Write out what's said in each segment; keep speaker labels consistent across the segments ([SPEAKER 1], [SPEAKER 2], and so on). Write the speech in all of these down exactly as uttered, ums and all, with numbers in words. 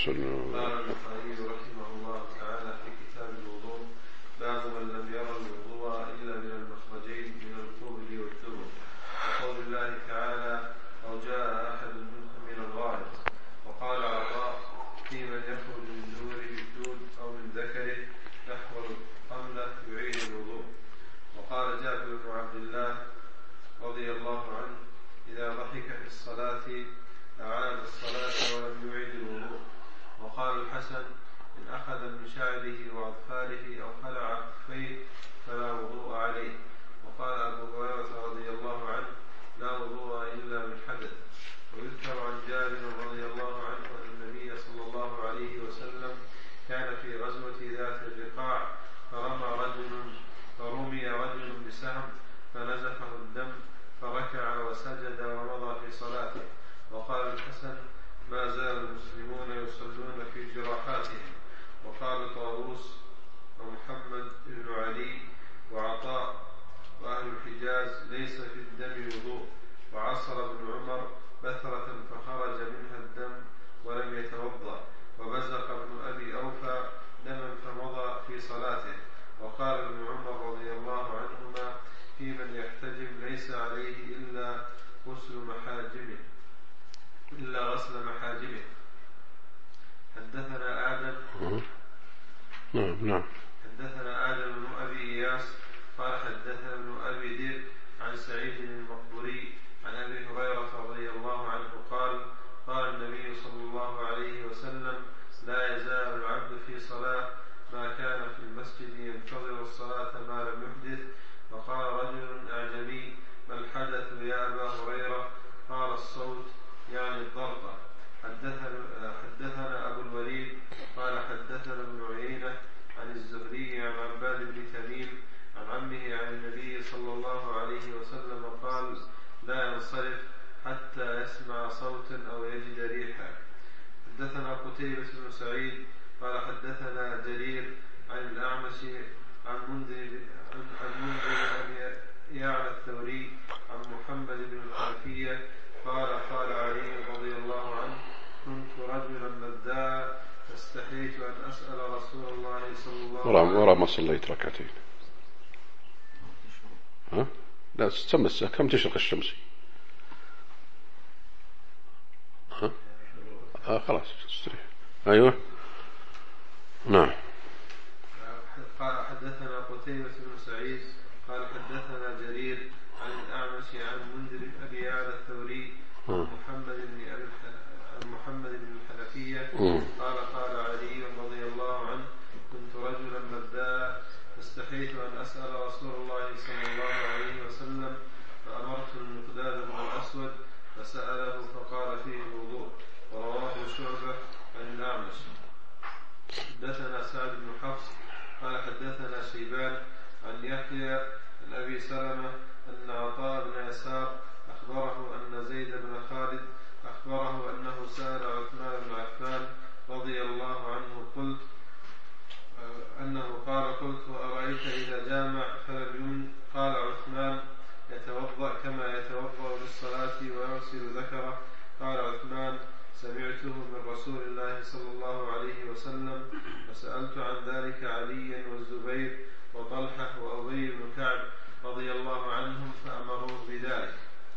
[SPEAKER 1] سنة.
[SPEAKER 2] قال البخاري رحمه الله تعالى في كتاب الوضوء: باب من لم يرى الوضوء إلا من المخرجين من القبل والدبر، وقول الله تعالى: أو جاء أحد منكم من الغائط. وقال عطاء: في من يخرج من دوره الدود أو من ذكره نحو القملة يعيد الوضوء. وقال جابر بن عبد الله رضي الله عنه: إذا ضحك في الصلاة أعاد الصلاة ولم يعيد الوضوء. وقال الحسن: إن أخذ من شعره وأظفاره أو خلع كفيه فلا وضوء عليه. وقال أبو هريرة رضي الله عنه: لا وضوء إلا من حدث. ويذكر عن جابر رضي الله عنه أن النبي صلى الله عليه وسلم كان في غزوة ذات الرقاع فرمى رجل فرمي رجل بسهم فنزفه الدم فركع وسجد ومضى في صلاته. وقال الحسن: ما زال المسلمون يصلون في جراحاتهم. وقال طاووس ومحمد بن علي وعطاء وأهل الحجاز: ليس في الدم وضوء. وعصر ابن عمر بثرة فخرج منها الدم ولم يتوضأ. وبزق ابن أبي أوفى دما فمضى في صلاته. وقال ابن عمر رضي الله عنهما: في من يحتجم ليس عليه إلا غسل محاجمه إلا غسل محاجمه. حدثنا آدم
[SPEAKER 1] نعم نعم
[SPEAKER 2] حدثنا آدم بن أبي إياس قال حدثنا ابن أبي ذئب عن سعيد المقبري عن أبي هريرة رضي الله عنه قال: قال النبي صلى الله عليه وسلم: لا يزال العبد في صلاة ما كان في المسجد ينتظر الصلاة ما لم يحدث. وقال رجل أعجمي: ما الحدث يا أبا هريرة؟ قال: الصوت، يعني الضربة. حدثنا, حدثنا أبو الوليد قال حدثنا ابن عيينة عن الزهري عن عباد بن تميم عن عمه عن النبي صلى الله عليه وسلم قال: لا ينصرف حتى يسمع صوتا أو يجد ريحا. حدثنا قتيبة بن سعيد قال حدثنا جرير عن الأعمش عن منذر عن منذر أبي يعلى الثوري عن محمد بن الحنفية قال: قال علي رضي الله عنه: كنت رجلا مذاء فاستحييت أن أسأل رسول الله صلى الله عليه وسلم.
[SPEAKER 1] ورا ما صليت ركعتين. ها؟ لا تستمس كم تشرق الشمس؟ ها؟ آه خلاص استريح. أيوة نعم.
[SPEAKER 2] قال حدثنا قتيبة بن سعيد قال حدثنا جرير عن الأعمش عن منذر أبي يعلى الثوري عن محمد بن أبي عن محمد بن الحنفية قال: قال علي رضي الله عنه: كنت رجلا مذاء فاستحييت أن أسأل رسول الله صلى الله عليه وسلم فأمرت المقداد بن الأسود فسأله فقال فيه الوضوء. ورواه شعبة عن الأعمش. حدثنا سعد بن حفص قال حدثنا شيبان عن يحيى عن أبي سلمة أن عطاء بن يسار أخبره أن زيد بن خالد أخبره أنه سأل عثمان بن عفان رضي الله عنه قلت أنه قال: قلت: أرأيت إذا جامع فلم يمن؟ قال عثمان: يتوضأ كما يتوضأ للصلاة ويغسل ذكره. قال عثمان: سمعته من رسول الله صلى الله عليه وسلم، وسألت عن ذلك عليا والزبير وطلحة وأبي بن كعب رضي الله عنهم فأمروه بذلك.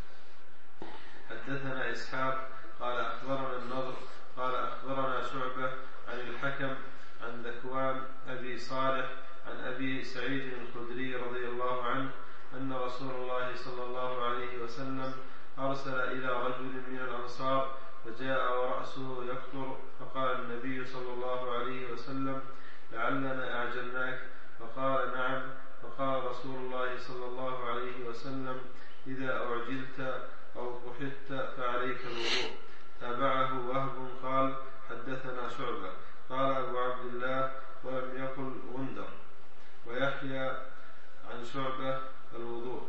[SPEAKER 2] حدثنا إسحاق قال أخبرنا النضر قال أخبرنا شعبة عن الحكم عن ذكوان أبي صالح عن أبي سعيد الخدري رضي الله عنه أن رسول الله صلى الله عليه وسلم أرسل إلى رجل من الأنصار فجاء ورأسه يقطر فقال النبي صلى الله عليه وسلم: لعلنا أعجلناك؟ فقال: نعم. فقال رسول الله صلى الله عليه وسلم: إذا أعجلت أو قحطت فعليك الوضوء. تابعه وهب قال حدثنا شعبة قال أبو عبد الله ولم يقل غندر. ويحيى عن شعبة الوضوء.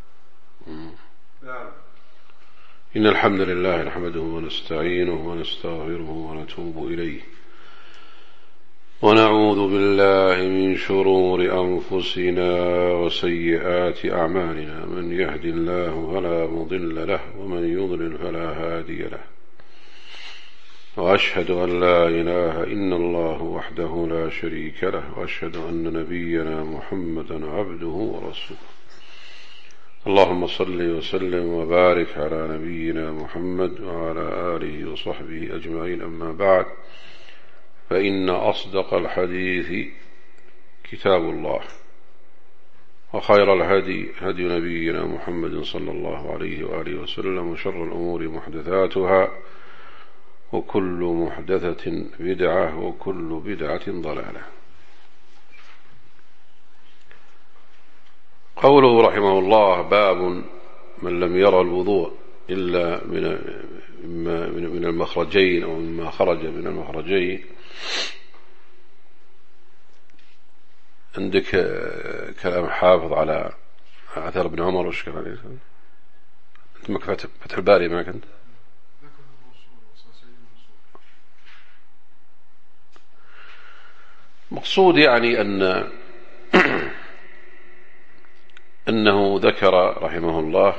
[SPEAKER 2] باب.
[SPEAKER 1] إن الحمد لله نحمده ونستعينه ونستغفره ونتوب إليه ونعوذ بالله من شرور أنفسنا وسيئات أعمالنا. من يهد الله فلا مضل له ومن يضلل فلا هادي له. وأشهد أن لا إله إلا الله وحده لا شريك له وأشهد أن نبينا محمدا عبده ورسوله. اللهم صل وسلم وبارك على نبينا محمد وعلى آله وصحبه أجمعين. أما بعد، فإن أصدق الحديث كتاب الله، وخير الهدي هدي نبينا محمد صلى الله عليه وآله وسلم، وشر الأمور محدثاتها، وكل محدثة بدعة، وكل بدعة ضلالة. قوله رحمه الله: باب من لم يرى الوضوء إلا من من المخرجين أو مما خرج من المخرجين. عندك كلام حافظ على أثر ابن عمر، وش كان عليه؟ أنت ما كنت فتح الباري ما كنت؟ مقصود يعني أن أنه ذكر رحمه الله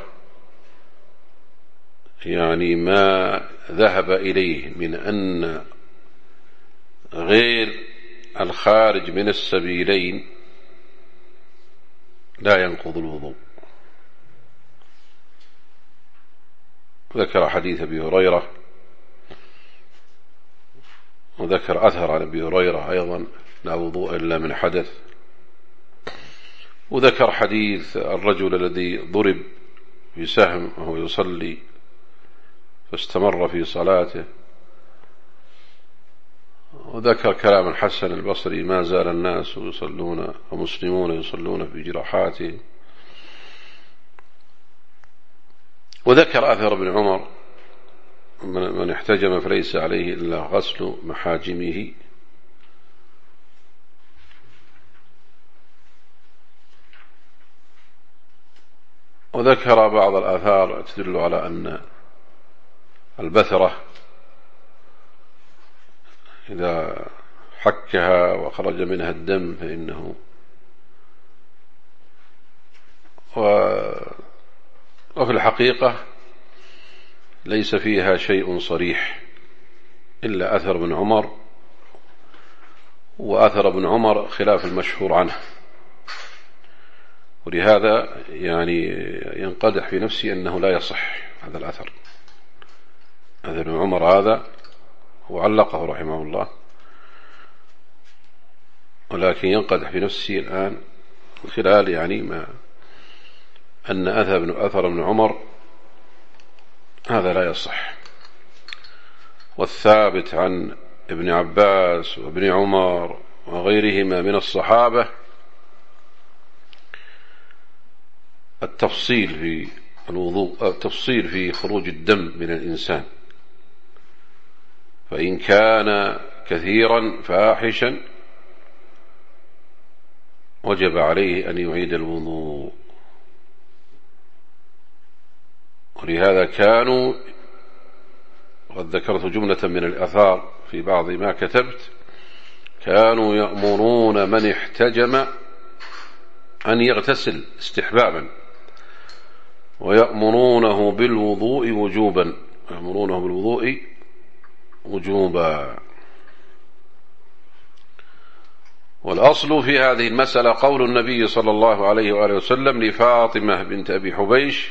[SPEAKER 1] يعني ما ذهب إليه من أن غير الخارج من السبيلين لا ينقض الوضوء. ذكر حديث أبي هريرة، وذكر أثر عن أبي هريرة أيضا: لا وضوء إلا من حدث. وذكر حديث الرجل الذي ضرب بسهم وهو يصلي فاستمر في صلاته. وذكر كلام الحسن البصري: ما زال الناس يصلون ومسلمون يصلون في جراحاتهم. وذكر أثر ابن عمر: من احتجم فليس عليه إلا غسل محاجمه. وذكر بعض الآثار تدل على أن البثرة إذا حكها وخرج منها الدم فإنه و... وفي الحقيقة ليس فيها شيء صريح إلا أثر ابن عمر، وأثر ابن عمر خلاف المشهور عنه. ولهذا يعني ينقدح في نفسي أنه لا يصح هذا الأثر. أثر ابن عمر هذا وعلقه رحمه الله، ولكن ينقدح في نفسي الآن خلال يعني ما أن أثر أثر ابن عمر هذا لا يصح. والثابت عن ابن عباس وابن عمر وغيرهما من الصحابة التفصيل في الوضوء، التفصيل في خروج الدم من الإنسان، فإن كان كثيرا فاحشا وجب عليه أن يعيد الوضوء. ولهذا كانوا، وقد ذكرت جملة من الآثار في بعض ما كتبت، كانوا يأمرون من احتجم أن يغتسل استحبابا، ويأمرونه بالوضوء وجوبا، يأمرونه بالوضوء وجوبا. والأصل في هذه المسألة قول النبي صلى الله عليه وآله وسلم لفاطمة بنت أبي حبيش: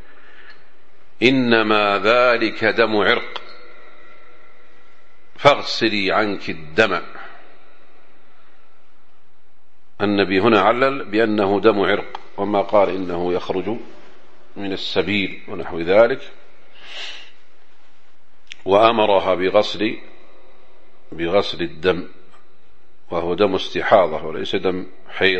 [SPEAKER 1] إنما ذلك دم عرق فاغسلي عنك الدم. النبي هنا علل بأنه دم عرق، وما قال إنه يخرج من السبيل ونحو ذلك. وأمرها بغسل بغسل الدم، وهو دم استحاضة وليس دم حيض،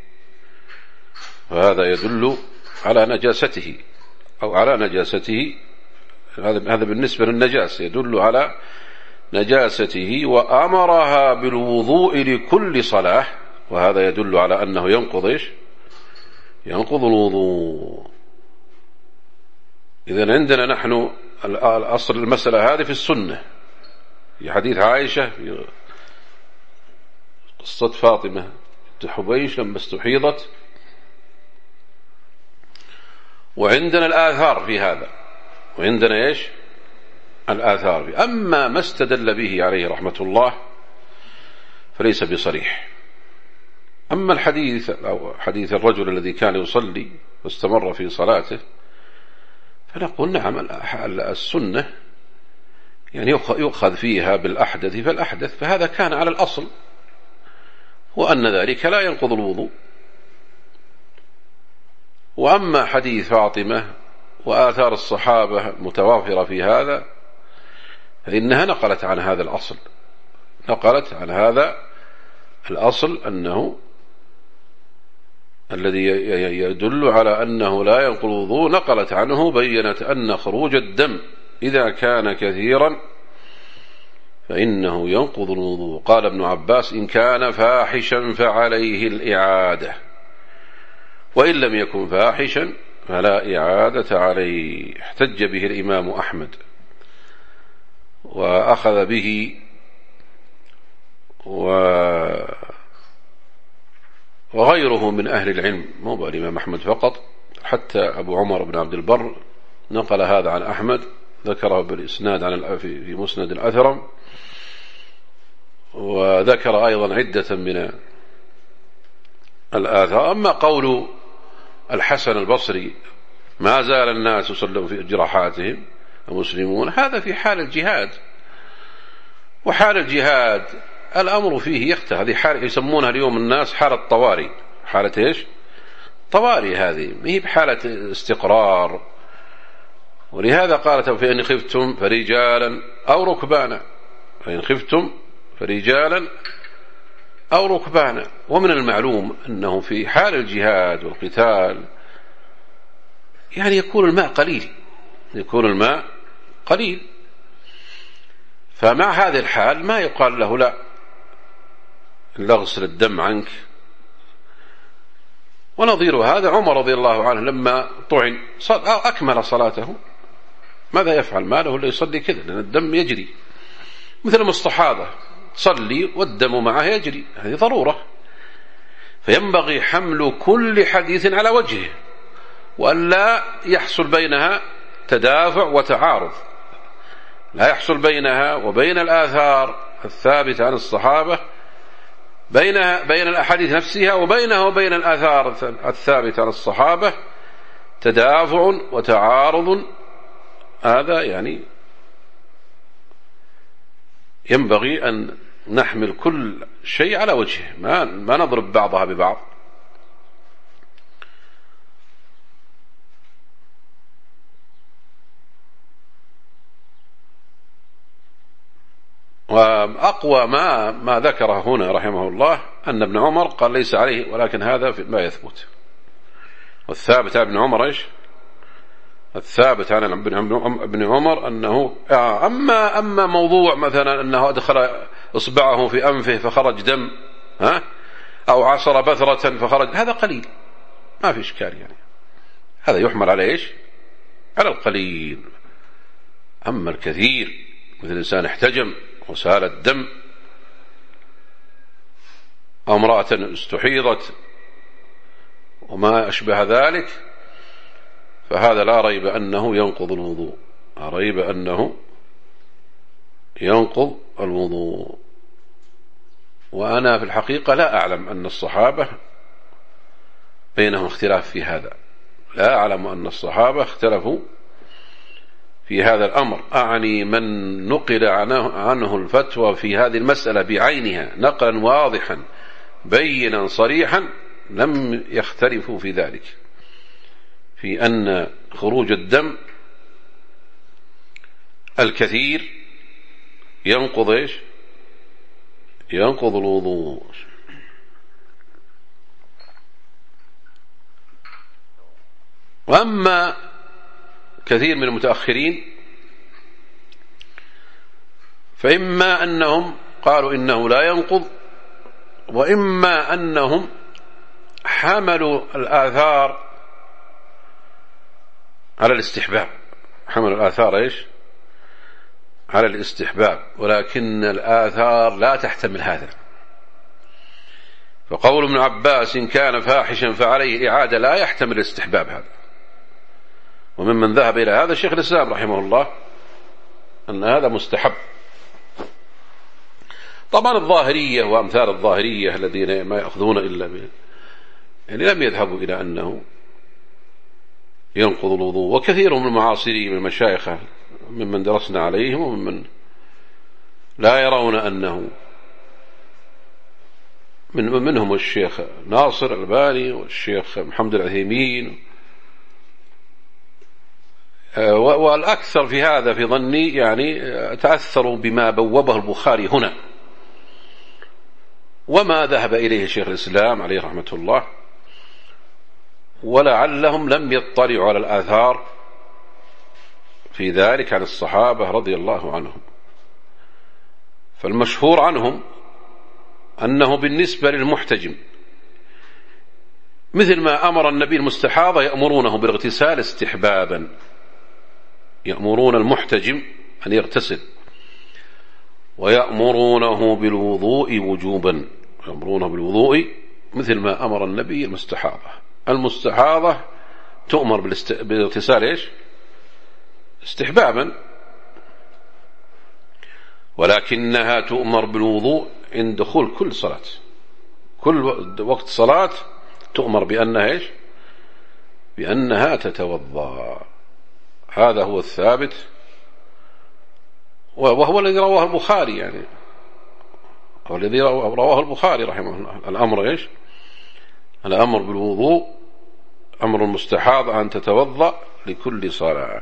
[SPEAKER 1] فهذا يدل على نجاسته أو على نجاسته. هذا هذا بالنسبة للنجاسة يدل على نجاسته. وأمرها بالوضوء لكل صلاة، وهذا يدل على أنه ينقض إيش؟ ينقض الوضوء. إذن عندنا نحن الأصل المسألة هذه في السنة، في حديث عائشة في قصة فاطمة بنت حبيش لما استحيضت، وعندنا الآثار في هذا، وعندنا إيش الآثار. أما ما استدل به عليه رحمة الله فليس بصريح. أما الحديث أو حديث الرجل الذي كان يصلي واستمر في صلاته فنقول نعم السنة يعني يؤخذ فيها بالأحدث فالأحدث، فهذا كان على الأصل وأن ذلك لا ينقض الوضوء. وأما حديث فاطمة وآثار الصحابة المتوافرة في هذا فإنها نقلت عن هذا الأصل، نقلت عن هذا الأصل أنه الذي يدل على أنه لا ينقض الوضوء، نقلت عنه بيّنت أن خروج الدم إذا كان كثيرا فإنه ينقض الوضوء. قال ابن عباس: إن كان فاحشا فعليه الإعادة، وإن لم يكن فاحشا فلا إعادة عليه. احتج به الإمام أحمد وأخذ به وغيره من أهل العلم، مو الإمام أحمد فقط، حتى أبو عمر بن عبد البر نقل هذا عن أحمد، ذكره بالإسناد عن في مسند الأثرم، وذكر أيضا عدة من الآثار. أما قول الحسن البصري: ما زال الناس يصلون في جراحاتهم المسلمون، هذا في حال الجهاد، وحال الجهاد الأمر فيه يختلف. هذه حال يسمونها اليوم الناس حالة طوارئ. حالة إيش؟ طوارئ. هذه ما هي بحالة استقرار. ولهذا قالت: فإن خفتم فرجالا أو ركبانا، فإن خفتم فرجالا أو ركبانا. ومن المعلوم أنه في حال الجهاد والقتال يعني يكون الماء قليل، يكون الماء قليل، فمع هذه الحال ما يقال له لا اغسل الدم عنك. ونظير هذا عمر رضي الله عنه لما طعن أكمل صلاته، ماذا يفعل؟ ما له إلا يصلي كذا، لأن الدم يجري، مثل ما الصحابة صلي والدم معه يجري، هذه ضرورة. فينبغي حمل كل حديث على وجهه، وأن لا يحصل بينها تدافع وتعارض، لا يحصل بينها وبين الآثار الثابتة عن الصحابة، بينها بين الأحاديث نفسها وبينها وبين الآثار الثابتة عن الصحابة تدافع وتعارض. هذا يعني ينبغي أن نحمل كل شيء على وجهه، ما ما نضرب بعضها ببعض. وأقوى ما ما ذكره هنا رحمه الله أن ابن عمر قال ليس عليه، ولكن هذا ما يثبت. والثابت عن ابن عمر إيش؟ الثابت عن ابن عمر أنه أما أما موضوع مثلا أنه أدخل إصبعه في أنفه فخرج دم، ها، أو عصر بثرة فخرج، هذا قليل ما في إشكال، يعني هذا يحمل على إيش؟ على القليل. أما الكثير مثل إنسان احتجم وسال الدم، أو امرأة استحيضت وما أشبه ذلك، فهذا لا ريب أنه ينقض الوضوء، لا ريب أنه ينقض الوضوء. وأنا في الحقيقة لا أعلم أن الصحابة بينهم اختلاف في هذا، لا أعلم أن الصحابة اختلفوا في هذا الأمر. أعني من نقل عنه, عنه الفتوى في هذه المسألة بعينها نقلا واضحا بينا صريحا لم يختلفوا في ذلك، في أن خروج الدم الكثير ينقض إيش؟ ينقض الوضوء. وأما كثير من المتأخرين فإما أنهم قالوا إنه لا ينقض، وإما أنهم حملوا الآثار على الاستحباب، حملوا الآثار إيش؟ على الاستحباب، ولكن الآثار لا تحتمل هذا. فقول ابن عباس إن كان فاحشا فعليه إعادة لا يحتمل الاستحباب هذا. وممن ذهب إلى هذا الشيخ الإسلام رحمه الله، أن هذا مستحب. طبعا الظاهرية وأمثال الظاهرية الذين ما يأخذون إلا به يعني لم يذهبوا إلى أنه ينقض الوضوء، وكثير من المعاصرين من المشايخ ممن درسنا عليهم وممن لا يرون أنه من منهم الشيخ ناصر الألباني والشيخ محمد العثيمين، والأكثر في هذا في ظني يعني تأثروا بما بوبه البخاري هنا وما ذهب إليه شيخ الإسلام عليه رحمة الله، ولعلهم لم يطلعوا على الآثار في ذلك عن الصحابة رضي الله عنهم. فالمشهور عنهم أنه بالنسبة للمحتجم مثل ما أمر النبي المستحاضة يأمرونه بالاغتسال استحبابا، يأمرون المحتجم أن يغتسل، ويأمرونه بالوضوء وجوبا، يأمرونه بالوضوء مثل ما أمر النبي المستحاضة. المستحاضة تؤمر بالاغتسال إيش؟ استحبابا، ولكنها تؤمر بالوضوء عند دخول كل صلاة، كل وقت صلاة تؤمر بأنها إيش؟ بأنها تتوضأ. هذا هو الثابت، وهو الذي رواه البخاري، يعني هو الذي رواه البخاري رحمه الله. الأمر إيش؟ الأمر بالوضوء أمر المستحاض أن تتوضأ لكل صلاة.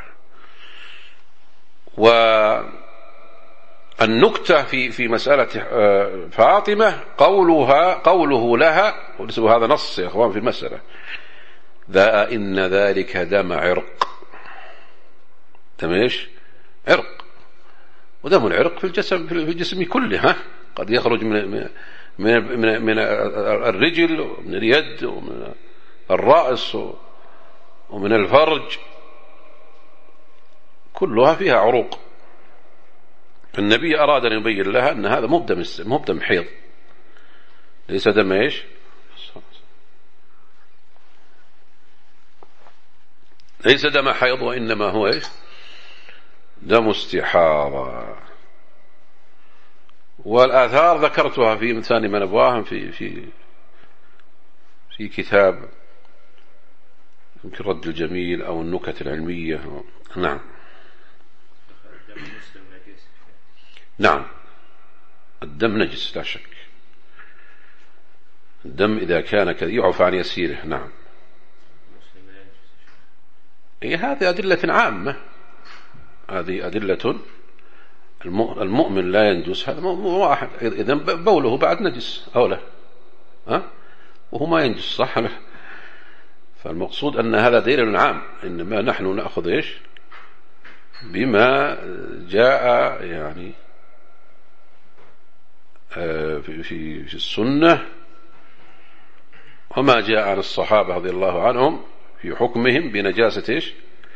[SPEAKER 1] والنكتة في في مسألة فاطمة قولها قوله لها، وهذا نص يا أخوان في المسألة، ذا إن ذلك دم عرق. دم إيش؟ عرق، ودم العرق في الجسم في الجسم كله، ها قد يخرج من من من, من الرجل ومن اليد ومن الرأس ومن الفرج، كلها فيها عروق. النبي أراد أن يبين لها أن هذا مو دم مو دم حيض، ليس دم إيش؟ ليس دم حيض، وإنما هو إيش؟ دم استحاضة. والآثار ذكرتها في ثاني من أبواهم في في في كتاب يمكن رد الجميل أو النكت العلمية. نعم نعم الدم نجس لا شك، الدم إذا كان كذا يعفى عن يسيره. نعم إيه، هذه أدلة عامة، هذه أدلة. المؤمن لا ينجس، هذا مو واحد، إذن بوله بعد نجس أو لا، ها وهو ما ينجس صح له. فالمقصود أن هذا دليل عام، إنما نحن نأخذ إيش؟ بما جاء يعني في في السنة، وما جاء عن الصحابة رضي الله عنهم في حكمهم بنجاسة إيش؟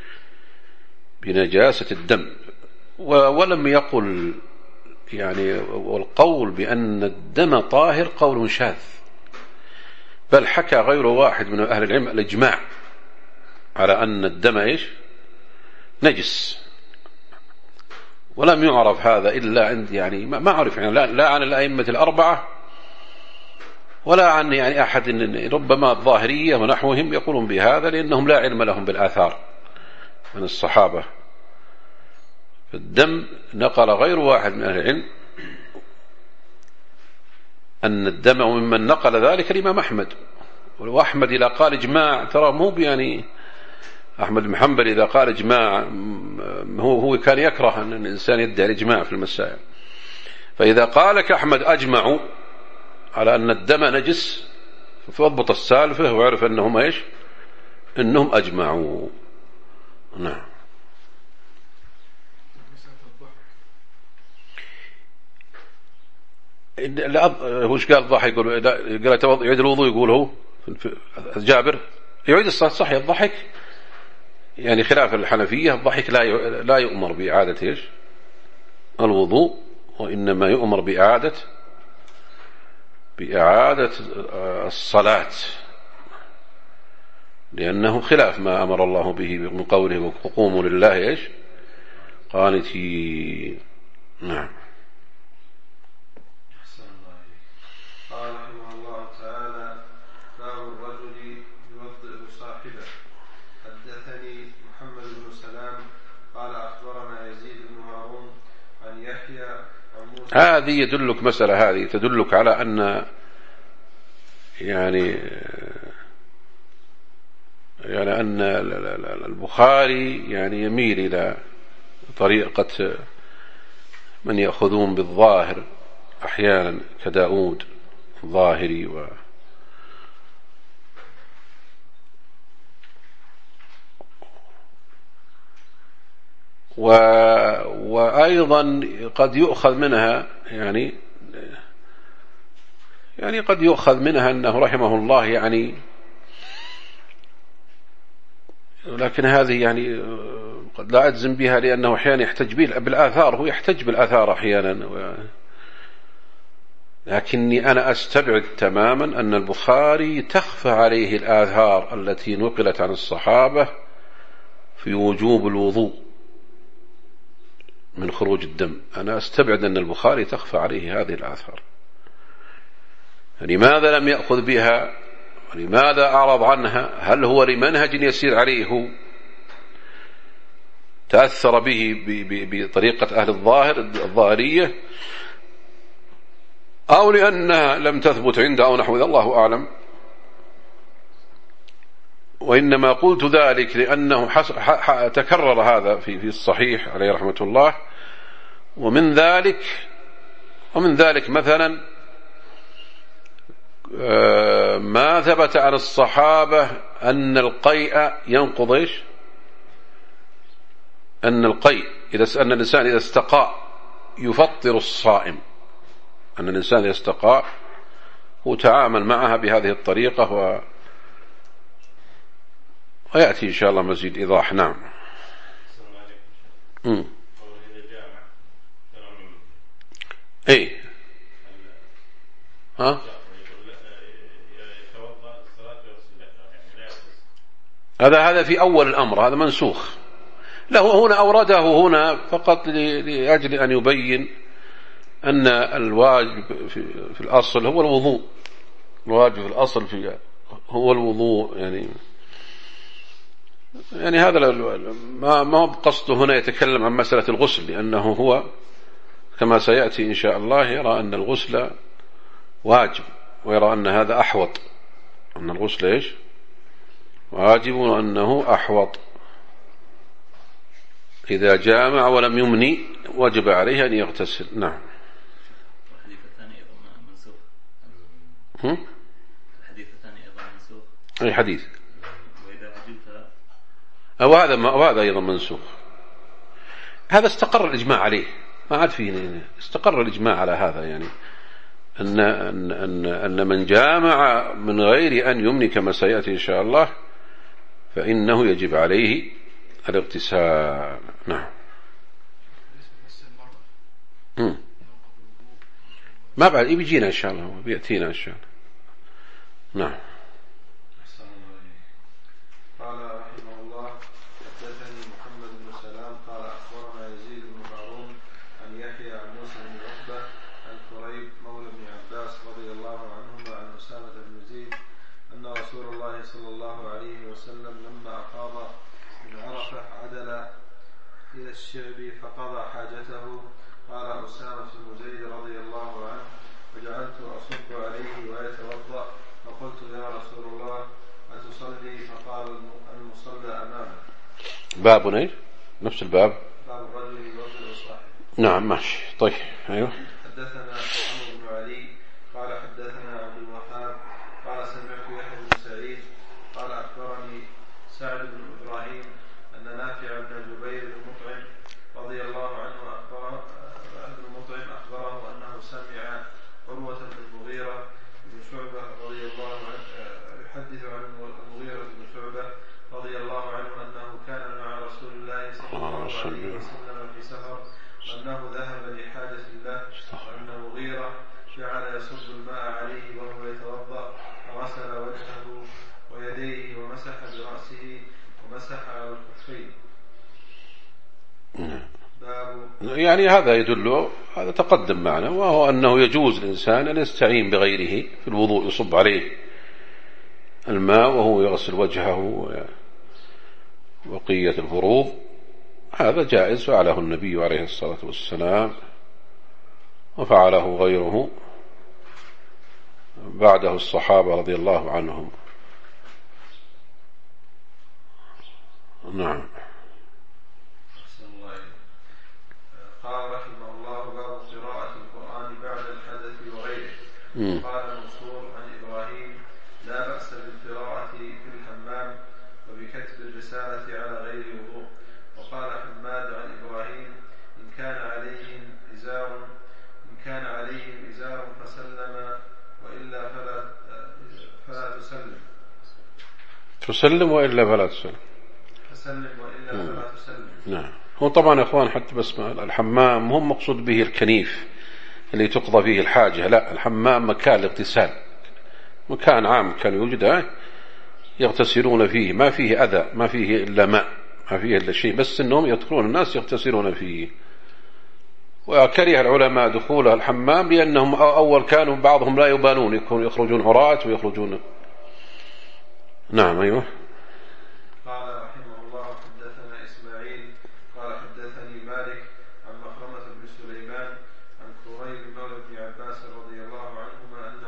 [SPEAKER 1] بنجاسة الدم. ولم يقل يعني، والقول بأن الدم طاهر قول شاذ، بل حكى غير واحد من أهل العلم الإجماع على أن الدم إيش؟ نجس. ولم يعرف هذا إلا عند يعني ما أعرف يعني لا, لا عن الأئمة الأربعة ولا عن يعني أحد، ربما الظاهرية ونحوهم يقولون بهذا لأنهم لا علم لهم بالآثار من الصحابة. الدم نقل غير واحد من أهل العلم أن الدم، وممن نقل ذلك الإمام أحمد. وأحمد إذا قال إجماع ترى مو يعني أحمد بن حنبل إذا قال إجماع هو هو كان يكره أن الإنسان يدعي الإجماع في المسائل. فإذا قال لك أحمد أجمعوا على أن الدم نجس فاضبط السالفة وعرف أنهم إيش؟ أنهم أجمعوا. نعم لا وش قال الضحك؟ يقول قال يعيد الوضوء، يقول هو جابر يعيد الصلاة صح. الضحك يعني خلاف الحنفية، الضحك لا لا يؤمر بإعادة إيش؟ الوضوء، وإنما يؤمر بإعادة بإعادة الصلاة، لأنه خلاف ما أمر الله به من قوله وقوموا لله إيش؟ قانتين. نعم.
[SPEAKER 2] قال رحمه الله تعالى: باب الرجل يوضئ صاحبه. حدثني محمد بن سلام قال أخبرنا يزيد بن هارون عن يحيى عن موسى.
[SPEAKER 1] هذه يدلك مسألة، هذه تدلك على أن يعني يعني أن البخاري يعني يميل إلى طريقة من يأخذون بالظاهر أحيانا كداود الظاهري و و وأيضا قد يؤخذ منها يعني يعني قد يؤخذ منها أنه رحمه الله يعني، لكن هذه يعني قد لا أجزم بها، لأنه أحيانا يحتج بالآثار، هو يحتج بالآثار أحيانا، لكني أنا أستبعد تماما أن البخاري تخفى عليه الآثار التي نقلت عن الصحابة في وجوب الوضوء من خروج الدم. أنا أستبعد أن البخاري تخفى عليه هذه الآثار. لماذا لم يأخذ بها؟ ولماذا أعرض عنها؟ هل هو لمنهج يسير عليه تأثر به بطريقة أهل الظاهر الظاهرية، أو لأنها لم تثبت عنده أو نحو ذلك؟ الله أعلم. وإنما قلت ذلك لأنه تكرر هذا في الصحيح عليه رحمة الله. ومن ذلك ومن ذلك مثلا ما ثبت عن الصحابة أن القيء ينقض إيش؟ أن القيء إذا أن الإنسان إذا استقاء يفطر الصائم، أن الإنسان إذا استقاء وتعامل معها بهذه الطريقة و... ويأتي إن شاء الله مزيد إيضاح. نعم. امم اي ها هذا هذا في أول الأمر، هذا منسوخ. له هنا أورده هنا فقط لأجل أن يبين أن الواجب في, في الأصل هو الوضوء. الواجب في الأصل في هو الوضوء، يعني يعني هذا ما ما بقصده هنا يتكلم عن مسألة الغسل، لأنه هو كما سيأتي إن شاء الله يرى أن الغسل واجب، ويرى أن هذا أحوط، أن الغسل إيش؟ واجب، وأنه أحوط. إذا جامع ولم يمني وجب عليه أن يغتسل. نعم.
[SPEAKER 3] الحديث الثاني أيضا منسوخ.
[SPEAKER 1] هم؟
[SPEAKER 3] الحديث الثاني أيضا منسوخ.
[SPEAKER 1] أي حديث؟
[SPEAKER 3] وإذا عجبت
[SPEAKER 1] أو هذا ما وهذا أيضا منسوخ. هذا استقر الإجماع عليه، ما عاد فيه، استقر الإجماع على هذا، يعني أن أن أن أن من جامع من غير أن يمني كما سيأتي إن شاء الله فإنه يجب عليه الاغتسال. نعم. مم. ما بعد بيجينا إن شاء الله، بيأتينا إن شاء الله. نعم.
[SPEAKER 2] قال رحمه الله: حدثني محمد بن سلام قال أخبرنا يزيد بن هارون عن يحيى عن موسى بن عقبة عن كريب مولى بن عباس رضي الله عنهما عن أسامة بن زيد أن رسول الله صلى الله عليه وسلم لما أفاض من عرفة عدل إلى الشعب فقضى حاجته. قال أسامة بن زيد رضي الله عنه: وجعلت أصب عليه ويتوضأ فقلت: يا رسول الله أتصلي؟ فقال: المصلى أمامك.
[SPEAKER 1] باب ايش؟ نفس الباب.
[SPEAKER 2] باب الرجل يوضئ صاحبه.
[SPEAKER 1] نعم ماشي. طيب ايوه.
[SPEAKER 2] حدثنا عمرو بن علي قال حدثنا عبد الوهاب قال سمعت يحيى بن سعيد قال أخبرني سعد بن إبراهيم أن نافع بن جبير بن مطعم رضي الله عنه أخبره ابن مطعم أخبره أنه سمع عروة بن المغيرة بن شعبة رضي الله عنه يحدث عن المغيرة بن شعبة رضي الله عنه أنه كان مع رسول الله صلى الله عليه وسلم في سفر، وأنه ذهب لحاجة الله، وأن المغيرة جعل يصب الماء عليه وهو يتوضأ، فغسل وجهه ويديه ومسح برأسه ومسح على الكفين.
[SPEAKER 1] يعني هذا يدل، هذا تقدم معنا، وهو أنه يجوز الإنسان أن يستعين بغيره في الوضوء، يصب عليه الماء وهو يغسل وجهه وبقية الفروض، هذا جائز، فعله النبي عليه الصلاة والسلام وفعله غيره بعده الصحابة رضي الله عنهم. نعم.
[SPEAKER 2] قال رحمه الله: باب قراءة القرآن بعد الحدث وغيره.
[SPEAKER 1] م.
[SPEAKER 2] قال منصور عن إبراهيم: لا بأس بالقراءة في الحمام وبكتب الرسالة على غير وضوء. وقال حماد عن إبراهيم: إن كان عليهم إزار إن كان عليهم إزار فسلم وإلا فلا فلا تسلم.
[SPEAKER 1] تسلم وإلا فلا تسلم.
[SPEAKER 2] تسلم وإلا فلا تسلم.
[SPEAKER 1] نعم. هو طبعا يا إخوان حتى بس الحمام هم مقصود به الكنيف اللي تقضى فيه الحاجة، لا، الحمام مكان الاغتسال، مكان عام كان يوجد يغتسلون فيه، ما فيه أذى، ما فيه إلا ماء، ما فيه إلا شيء، بس أنهم يدخلون الناس يغتسلون فيه. وكره العلماء دخول الحمام لأنهم أول كانوا بعضهم لا يبالون، يكونوا يخرجون عراة ويخرجون. نعم. أيوه.
[SPEAKER 2] قال رحمه الله: حدثنا إسماعيل قال حدثني مالك عن مخرمة بن سليمان عن كريب مولى بن عباس رضي الله عنهما أن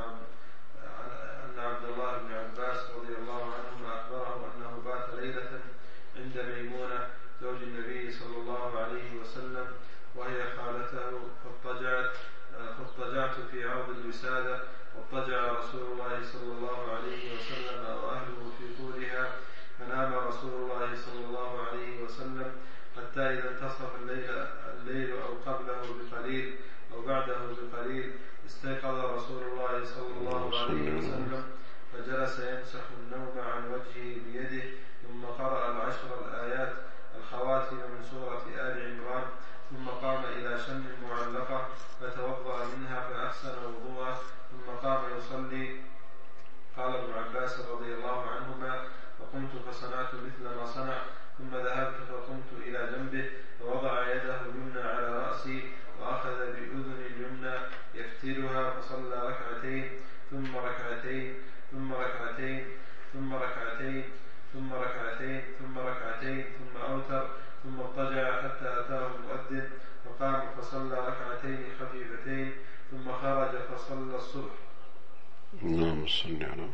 [SPEAKER 2] أن عبد الله بن عباس رضي الله عنهما أخبره أنه بات ليلة عند ميمونة زوج النبي صلى الله عليه وسلم وهي خالته، فاضطجعت فاضطجعت في عرض الوسادة، واضطجع رسول الله صلى الله عليه وسلم وأهله في طولها، فنام رسول الله صلى الله عليه وسلم حتى إذا انتصف الليل, الليل أو قبله بقليل أو بعده بقليل استيقظ رسول الله صلى الله عليه وسلم فجلس يمسح النوم عن وجهه بيده، ثم قرأ العشر الآيات الخواتم من سورة آل عمران، ثم قام إلى شم معلقة فتوضأ منها فأحسن وضوءه، ثم قام يصلي. قال ابن عباس رضي الله عنهما: فقمت فصنعت مثل ما صنع، ثم ذهبت فقمت إلى جنبه فوضع يده اليمنى على رأسي وأخذ بأذن اليمنى يفتلها، فصلى ركعتين ثم ركعتين ثم ركعتين ثم ركعتين ثم ركعتين ثم ركعتين ثم أوتر، ثم اضطجع حتى أتاه المؤذن فقام فصلى ركعتين خفيفتين، ثم خرج فصلى الصبح.
[SPEAKER 1] اللهم صل على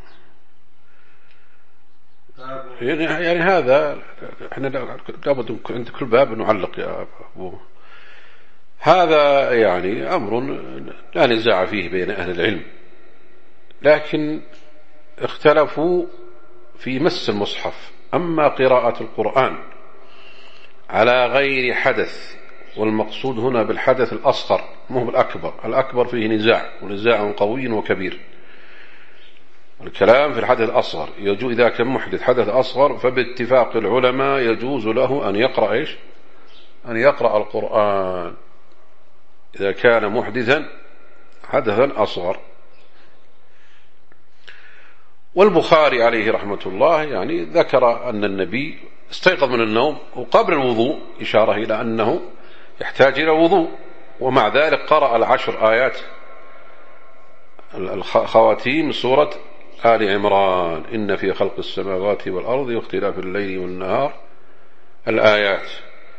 [SPEAKER 1] يعني, يعني هذا احنا لابد عند كل باب نعلق يا أبو. هذا يعني أمر لا نزاع فيه بين أهل العلم، لكن اختلفوا في مس المصحف. أما قراءة القرآن على غير حدث، والمقصود هنا بالحدث الأصغر مو بالأكبر، الأكبر فيه نزاع ونزاع قوي وكبير. الكلام في الحدث الأصغر يجوز إذا كان محدث حدث أصغر، فباتفاق العلماء يجوز له أن يقرأ إيش؟ أن يقرأ القرآن إذا كان محدثا حدثا أصغر. والبخاري عليه رحمة الله يعني ذكر أن النبي استيقظ من النوم وقبل الوضوء، إشارة إلى أنه يحتاج إلى وضوء، ومع ذلك قرأ العشر آيات الخواتيم سورة آل عمران: إن في خلق السماوات والأرض واختلاف الليل والنهار، الآيات.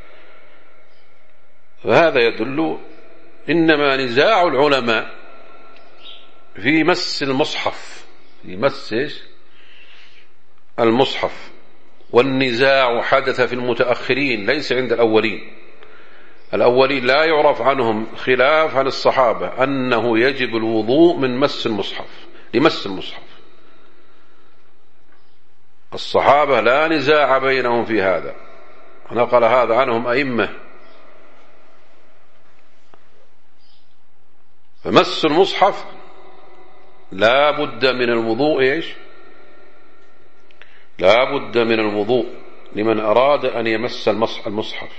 [SPEAKER 1] فهذا يدل إنما نزاع العلماء في مس المصحف، في مس المصحف، والنزاع حدث في المتأخرين ليس عند الأولين. الأولين لا يعرف عنهم خلاف عن الصحابة أنه يجب الوضوء من مس المصحف، لمس المصحف. الصحابة لا نزاع بينهم في هذا، نقل هذا عنهم أئمة. فمس المصحف لا بد من الوضوء، إيش؟ لا بد من الوضوء لمن أراد أن يمس المصحف.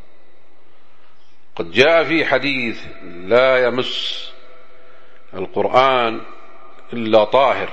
[SPEAKER 1] قد جاء في حديث: لا يمس القرآن إلا طاهر.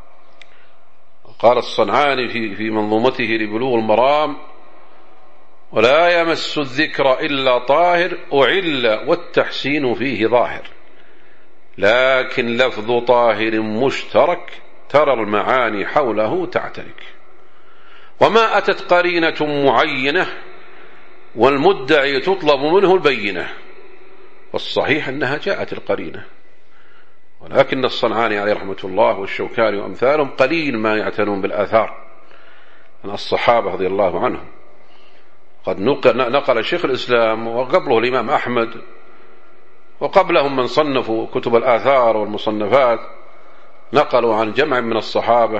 [SPEAKER 1] قال الصنعاني في في منظومته لبلوغ المرام: ولا يمس الذكر إلا طاهر أعل والتحسين فيه ظاهر، لكن لفظ طاهر مشترك ترى المعاني حوله تعترك، وما أتت قرينة معينة والمدعي تطلب منه البينة، والصحيح أنها جاءت القرينة، ولكن الصنعاني عليه رحمة الله والشوكاني وأمثالهم قليل ما يعتنون بالآثار عن الصحابة رضي الله عنهم. قد نقل شيخ الإسلام وقبله الإمام أحمد وقبلهم من صنفوا كتب الآثار والمصنفات، نقلوا عن جمع من الصحابة،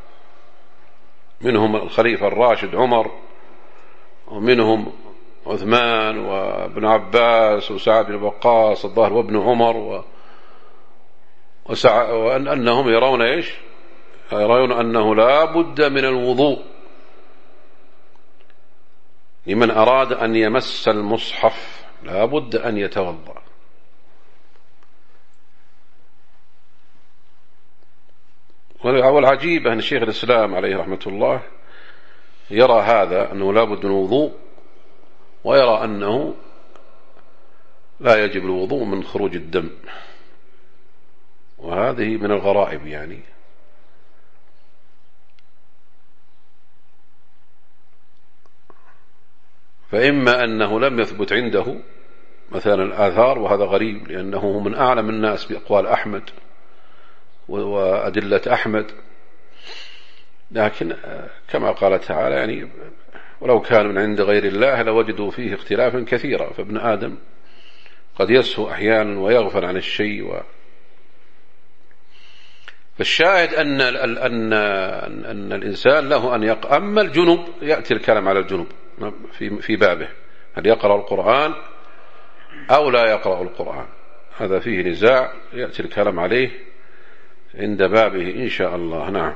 [SPEAKER 1] منهم الخليفة الراشد عمر، ومنهم عثمان وابن عباس وسعد بن وقاص الظاهر وابن عمر و... وسع... وأنهم يرون إيش؟ يرون أنه لا بد من الوضوء لمن أراد أن يمس المصحف، لا بد أن يتوضأ. والعجيب أن شيخ الإسلام عليه رحمة الله يرى هذا أنه لا بد من الوضوء، ويرى أنه لا يجب الوضوء من خروج الدم، وهذه من الغرائب يعني. فإما أنه لم يثبت عنده مثلا الآثار، وهذا غريب لأنه من أعلم الناس بأقوال أحمد وأدلة أحمد، لكن كما قال تعالى يعني ولو كان من عند غير الله لوجدوا فيه اختلافا كثيرا، فابن آدم قد يسهو أحيانا ويغفل عن الشيء و... فالشاهد أن, أن, أن الإنسان له أن يقرأ. أما الجنب يأتي الكلام على الجنب في, في بابه، هل يقرأ القرآن أو لا يقرأ القرآن، هذا فيه نزاع يأتي الكلام عليه عند بابه إن شاء الله. نعم.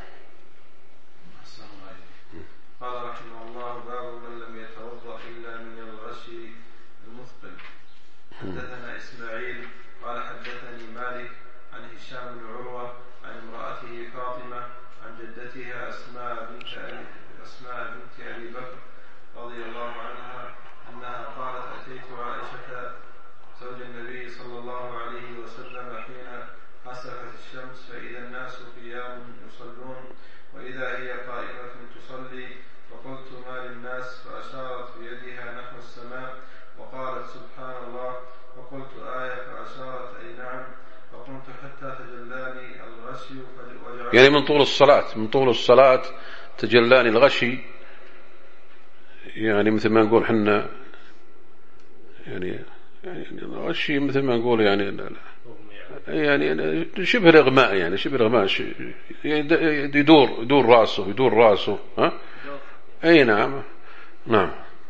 [SPEAKER 2] قال رحمه الله: باب من لم يتوضأ إلا من الغشي المثقل. حدثنا إسماعيل قال حدثني مالك عن هشام بن عروة عن امرأته فاطمة عن جدتها أسماء بنت أسماء بنت أبي بكر رضي الله عنها أنها قالت: أتيت عائشة زوج النبي صلى الله عليه وسلم حين خسفت الشمس فإذا الناس قيام يصلون وإذا هي قائمة تصلي، فقلت: ما للناس؟ فأشارت بيدها نحو السماء وقالت: سبحان الله. فقلت: آية؟ فأشارت: أي نعم. فقمت حتى تجلاني الغشي وجعلت
[SPEAKER 1] يعني من طول الصلاة من طول الصلاة تجلاني الغشي، يعني مثل ما نقول حنا يعني يعني الغشي مثل ما نقول يعني يعني شبه الإغماء، يعني شبه الإغماء يعني يدور يدور راسه يدور راسه ها أي نعم نعم.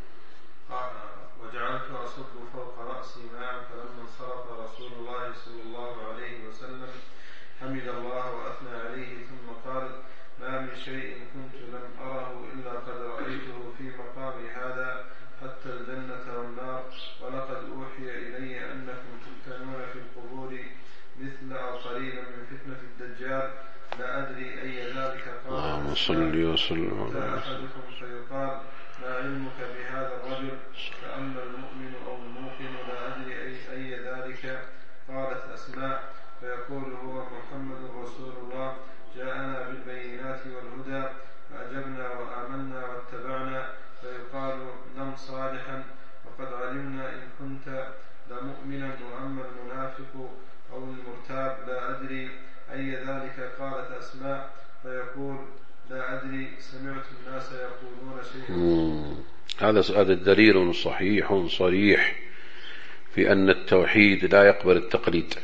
[SPEAKER 2] وجعلت أصب فوق رأسي ماء، فلما انصرف رسول الله صلى الله عليه وسلم حمد الله وأثنى عليه ثم قال: ما من شيء كنت لم أره إلا قد رأيته في مقامي هذا حتى الجنة والنار، ولقد أوحي إلي أنكم تفتنون في القبور مثل أو قريبا من فتنة الدجال، لا أدري أي ذلك. قال:
[SPEAKER 1] اللهم صل وسلم على
[SPEAKER 2] أحدكم فيقال: ما علمك بهذا الرجل؟ فأما المؤمن أو الموقن لا أدري أي, أي ذلك. قالت أسماء: فيقول: هو محمد رسول الله جاءنا بالبينات والهدى فأجبنا وآمنا واتبعنا. فيقال: نم صالحا وقد علمنا إن كنت لمؤمنا. وأما المنافق أو المرتاب لا أدري أي ذلك. قالت أسماء: فيقول: لا أدري، سمعت الناس يقولون شيئا.
[SPEAKER 1] هذا هذا دليل صحيح صريح في أن التوحيد لا يقبل التقليد.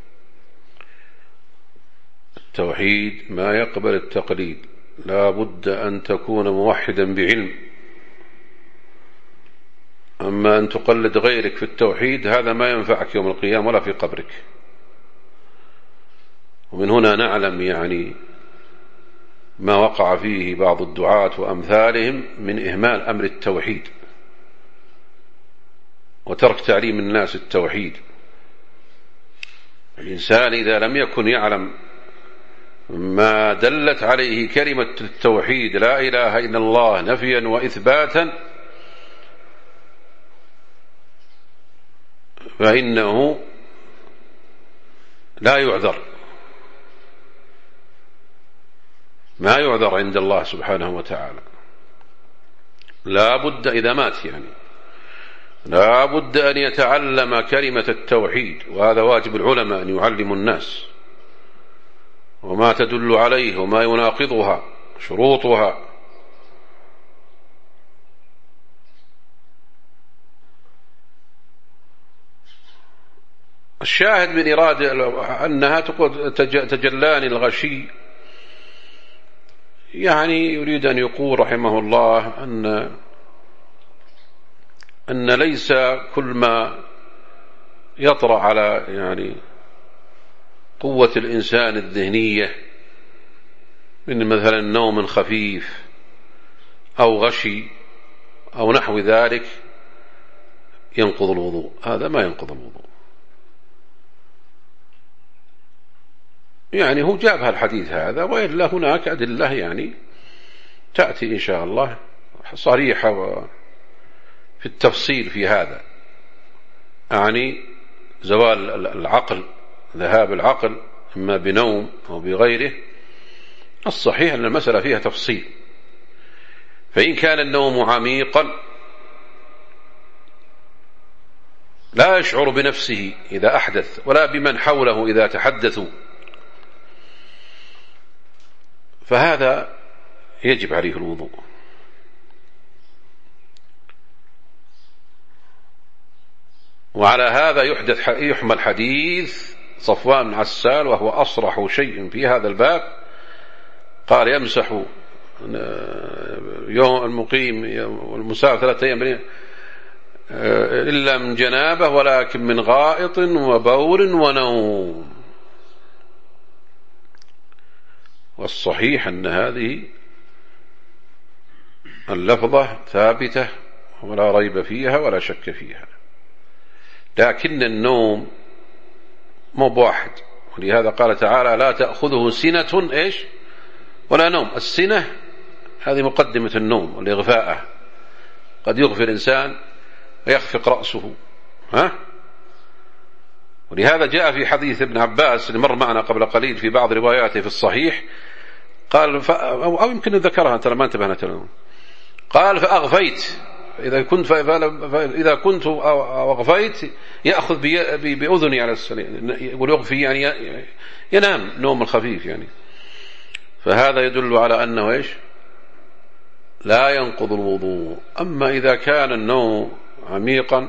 [SPEAKER 1] التوحيد ما يقبل التقليد، لا بد أن تكون موحدا بعلم. أما أن تقلد غيرك في التوحيد هذا ما ينفعك يوم القيامة ولا في قبرك. ومن هنا نعلم يعني ما وقع فيه بعض الدعاة وأمثالهم من إهمال أمر التوحيد وترك تعليم الناس التوحيد. الإنسان إذا لم يكن يعلم ما دلت عليه كلمة التوحيد لا إله إلا الله نفيا وإثباتا فإنه لا يعذر، ما يعذر عند الله سبحانه وتعالى. لا بد إذا مات يعني لا بد أن يتعلم كلمة التوحيد، وهذا واجب العلماء أن يعلموا الناس وما تدل عليه وما يناقضها شروطها. الشاهد من إرادة أنها تقول تجلاني الغشي، يعني يريد أن يقول رحمه الله أن أن ليس كل ما يطرأ على يعني قوة الإنسان الذهنية من مثلا نوم خفيف أو غشي أو نحو ذلك ينقض الوضوء، هذا ما ينقض الوضوء. يعني هو جابها الحديث هذا، وإلا هناك أدلة يعني تأتي إن شاء الله صريحة في التفصيل في هذا، يعني زوال العقل، ذهاب العقل إما بنوم أو بغيره. الصحيح أن المسألة فيها تفصيل، فإن كان النوم عميقا لا يشعر بنفسه إذا أحدث ولا بمن حوله إذا تحدثوا، فهذا يجب عليه الوضوء. وعلى هذا يحدث يحمل حديث صفوان بن عسال، وهو أصرح شيء في هذا الباب، قال يمسح يوم المقيم والمسافر ثلاثة أيام إلا من جنابه ولكن من غائط وبول ونوم. والصحيح أن هذه اللفظة ثابتة ولا ريب فيها ولا شك فيها، لكن النوم مو بواحد، ولهذا قال تعالى لا تأخذه سنة إيش ولا نوم. السنة هذه مقدمة النوم والإغفاء، قد يغفي الإنسان ويخفق رأسه، ها؟ ولهذا جاء في حديث ابن عباس اللي مر معنا قبل قليل في بعض رواياته في الصحيح، قال ف... أو يمكن ذكرها أنت ما انتبهنا تلون. قال فأغفيت، إذا كنت ف... إذا كنت أغفيت يأخذ بي... بأذني على السليم، يقول يغفي يعني ينام نوم الخفيف يعني. فهذا يدل على أنه إيش لا ينقض الوضوء. أما إذا كان النوم عميقا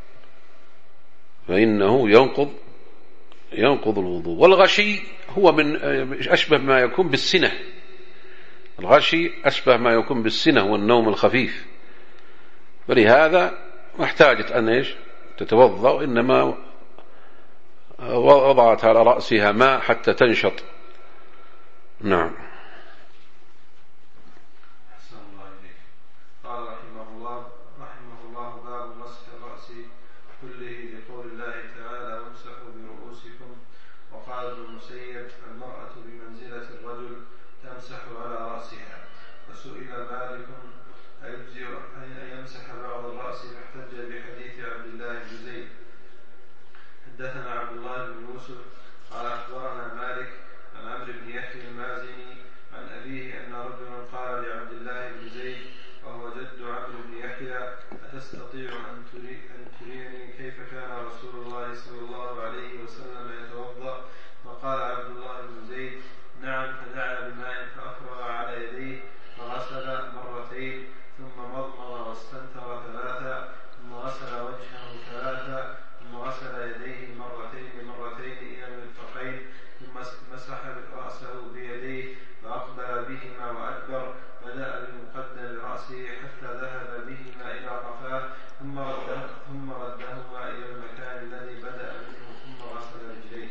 [SPEAKER 1] فإنه ينقض ينقض الوضوء. والغشي هو من أشبه ما يكون بالسنة، الغشي أشبه ما يكون بالسنة والنوم الخفيف، ولهذا محتاجة أن إيش تتوضأ، وإنما وضعت على رأسها ماء حتى تنشط. نعم.
[SPEAKER 2] حدثنا عبد الله بن يوسف قال أخبرنا مالك عن عمرو بن يحيى المازني عن أبيه أن رجلا قال لعبد الله بن زيد وهو جد عمرو بن يحيى أتستطيع أن تري أن تريني كيف كان رسول الله صلى الله عليه وسلم يتوضأ؟ فقال عبد الله بن زيد نعم. فدعا بماء فأفرغ على يديه فغسل مرتين ثم مضمض واستنثر ثلاثا ثم غسل وجهه ثلاثا ثم غسل يديه مرتين مرتين إلى المرفقين ثم مسح رأسه بيديه فأقبل بهما وأدبر، بدأ بمقدم رأسه حتى ذهب بهما إلى قفاه ثم رده ثم ردهما إلى المكان الذي بدأ منه ثم غسل رجليه.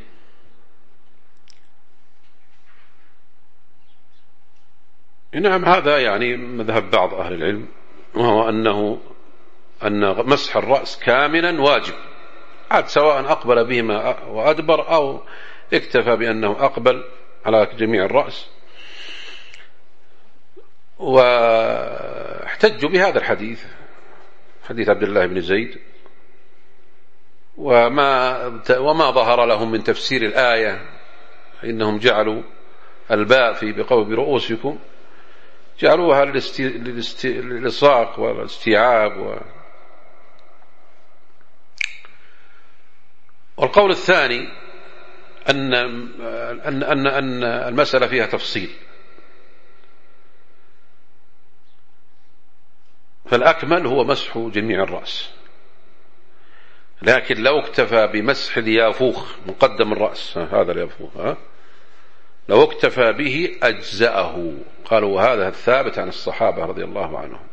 [SPEAKER 1] نعم. هذا يعني مذهب بعض أهل العلم، وهو أنه أن مسح الرأس كاملا واجب، عاد سواء أقبل بهما وأدبر أو اكتفى بأنه أقبل على جميع الرأس. واحتجوا بهذا الحديث، حديث عبد الله بن زيد، وما وما ظهر لهم من تفسير الآية، إنهم جعلوا الباء في بقول برؤوسكم جعلوها للإلصاق والاستيعاب و... والقول الثاني أن أن أن أن المسألة فيها تفصيل، فالأكمل هو مسح جميع الرأس، لكن لو اكتفى بمسح اليافوخ مقدم الرأس، هذا اليافوخ ها لو اكتفى به أجزأه. قالوا وهذا الثابت عن الصحابة رضي الله عنهم،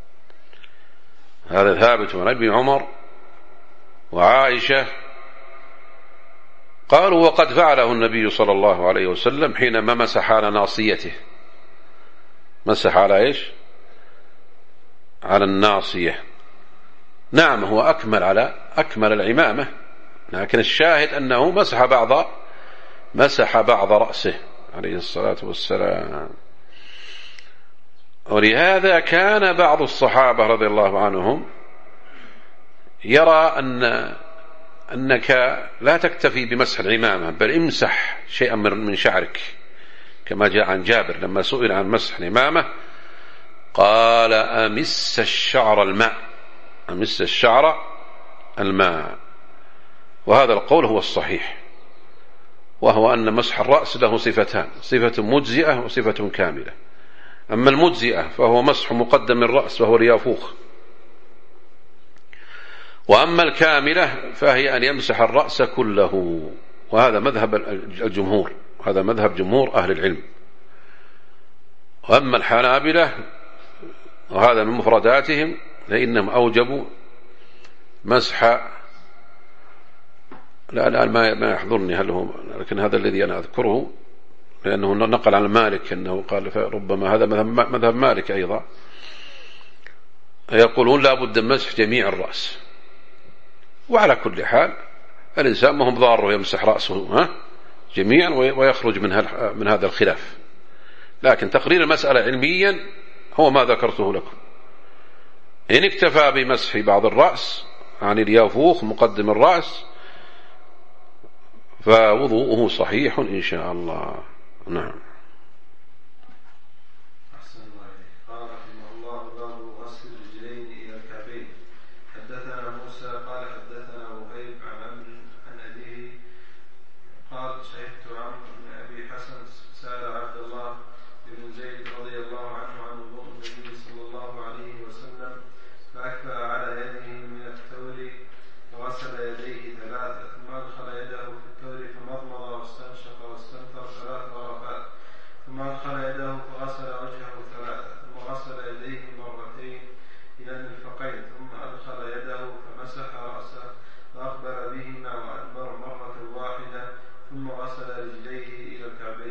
[SPEAKER 1] هذا ثابت عن ابن عمر وعائشة. قالوا وقد فعله النبي صلى الله عليه وسلم حينما مسح على ناصيته، مسح على إيش؟ على الناصية. نعم هو أكمل على أكمل العمامة، لكن الشاهد أنه مسح بعض مسح بعض رأسه عليه الصلاة والسلام. ولهذا كان بعض الصحابة رضي الله عنهم يرى أن أنك لا تكتفي بمسح العمامة، بل امسح شيئا من شعرك، كما جاء عن جابر لما سئل عن مسح العمامة قال أمس الشعر الماء، أمس الشعر الماء. وهذا القول هو الصحيح، وهو أن مسح الرأس له صفتان، صفة مجزئة وصفة كاملة. أما المجزئة فهو مسح مقدم الرأس وهو اليافوخ، وأما الكاملة فهي أن يمسح الرأس كله، وهذا مذهب الجمهور، هذا مذهب جمهور أهل العلم. وأما الحنابلة وهذا من مفرداتهم لأنهم أوجبوا مسح، لا الآن ما يحضرني هل هو، لكن هذا الذي أنا أذكره لأنه نقل عن مالك أنه قال فربما هذا مذهب مالك أيضا، يقولون لا بد من مسح جميع الرأس. وعلى كل حال الإنسان ما هم ضاره يمسح رأسه ها جميعا ويخرج من من هذا الخلاف، لكن تقرير المسألة علميا هو ما ذكرته لكم. إن اكتفى بمسح بعض الرأس عن اليافوخ مقدم الرأس فوضوءه صحيح إن شاء الله. نعم.
[SPEAKER 2] أحسن الله إليك. قال رحمه الله باب غسل الرجلين إلى الكعبين. حدثنا موسى قال حدثنا وهيب عن عمرو عن أبيه قال شهدت عمرو بن أبي حسن سأل عبد الله بن زيد رضي الله عنه عن وضوء النبي صلى الله عليه وسلم فأكفأ على يده من التور فغسل يديه ثلاثة ثم أدخل يده في التور فمضمض واستنشق واستنثر ثلاث غرفات ثم أدخل يده فغسل وجهه ثلاثة ثم غسل يديه مرتين إلى المرفقين ثم أدخل يده فمسح رأسه فأقبل بهما وأدبر مرة واحدة ثم غسل رجليه إلى الكعبين.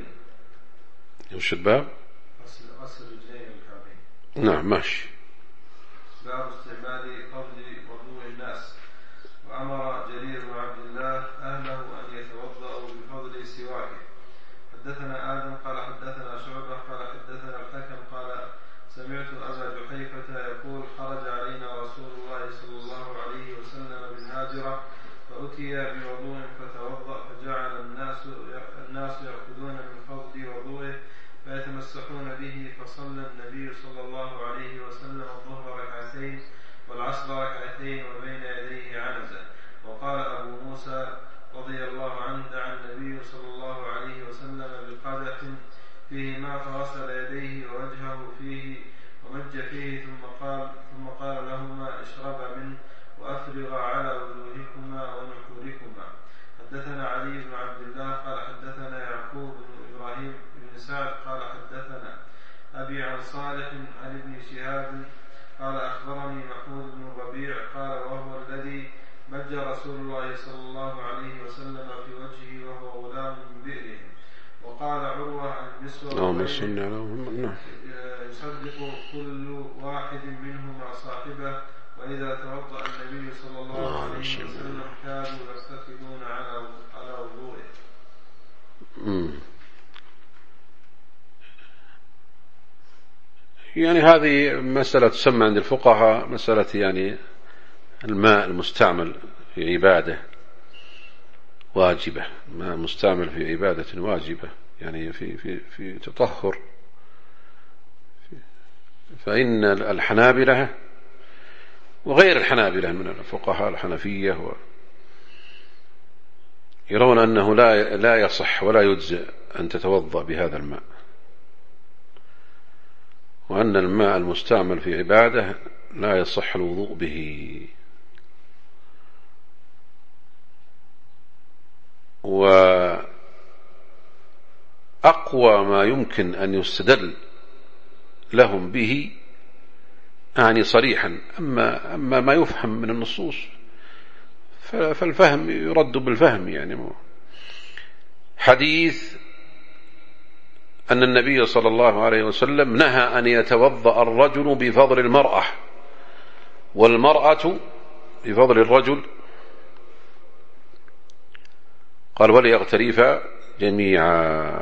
[SPEAKER 1] وش الباب؟
[SPEAKER 2] غسل رجليه إلى الكعبين.
[SPEAKER 1] نعم ماشي.
[SPEAKER 2] باب استعمال فضل وضوء الناس. وأمر جرير بن عبد الله أهله أن يتوضأوا بفضل سواكه. حدثنا آدم قال حدثنا شعبة قال حدثنا الحكم قال سمعت أبا جحيفة يقول خرج علينا رسول الله صلى الله عليه وسلم بالهاجرة فأتي بوضوء فتوضأ فجعل الناس الناس يأخذون من فضل وضوءه فيتمسحون به فصلى النبي صلى الله عليه وسلم الظهر ركعتين والعصر ركعتين وبين يديه عنزة. وقال أبو موسى رضي الله عنه دعا النبي صلى الله عليه وسلم بقدح فيه ماء فغسل يديه ووجهه فيه ومج فيه ثم قال ثم قال لهما اشربا منه وأفرغا على وجوهكما ونحوركما. حدثنا علي بن عبد الله قال حدثنا يعقوب بن إبراهيم بن سعد قال حدثنا أبي عن صالح عن ابن شهاب قال أخبرني محمود بن الربيع قال وهو الذي مج رسول الله صلى الله عليه وسلم في وجهه وهو غلام من بئره. وقال عروة عن النسوة يصدق كل واحد منهما صاحبه وإذا توضأ النبي صلى الله عليه وسلم كانوا يستفيدون على على وضوءه.
[SPEAKER 1] يعني هذه مسألة تسمى عند الفقهاء مسألة يعني الماء المستعمل في عبادة واجبة، ماء مستعمل في عبادة واجبة يعني في في في تطهر، فإن الحنابلة وغير الحنابلة من الفقهاء الحنفية يرون أنه لا لا يصح ولا يجزئ أن تتوضأ بهذا الماء، وأن الماء المستعمل في عبادة لا يصح الوضوء به. وأقوى ما يمكن أن يستدل لهم به يعني صريحا، أما, أما ما يفهم من النصوص فالفهم يرد بالفهم. يعني حديث أن النبي صلى الله عليه وسلم نهى أن يتوضأ الرجل بفضل المرأة والمرأة بفضل الرجل، قال وليغترفا جميعا.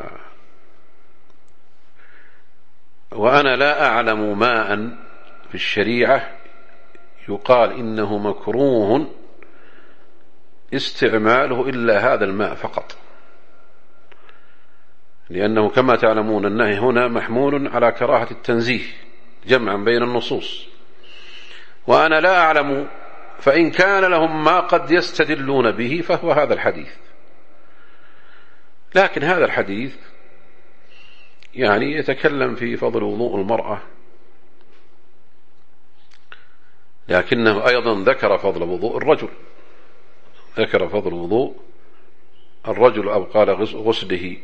[SPEAKER 1] وأنا لا أعلم ماء في الشريعة يقال إنه مكروه استعماله إلا هذا الماء فقط، لأنه كما تعلمون النهي هنا محمول على كراهة التنزيه جمعا بين النصوص. وأنا لا أعلم، فإن كان لهم ما قد يستدلون به فهو هذا الحديث. لكن هذا الحديث يعني يتكلم في فضل وضوء المرأة، لكنه أيضا ذكر فضل وضوء الرجل، ذكر فضل وضوء الرجل أو قال غسله.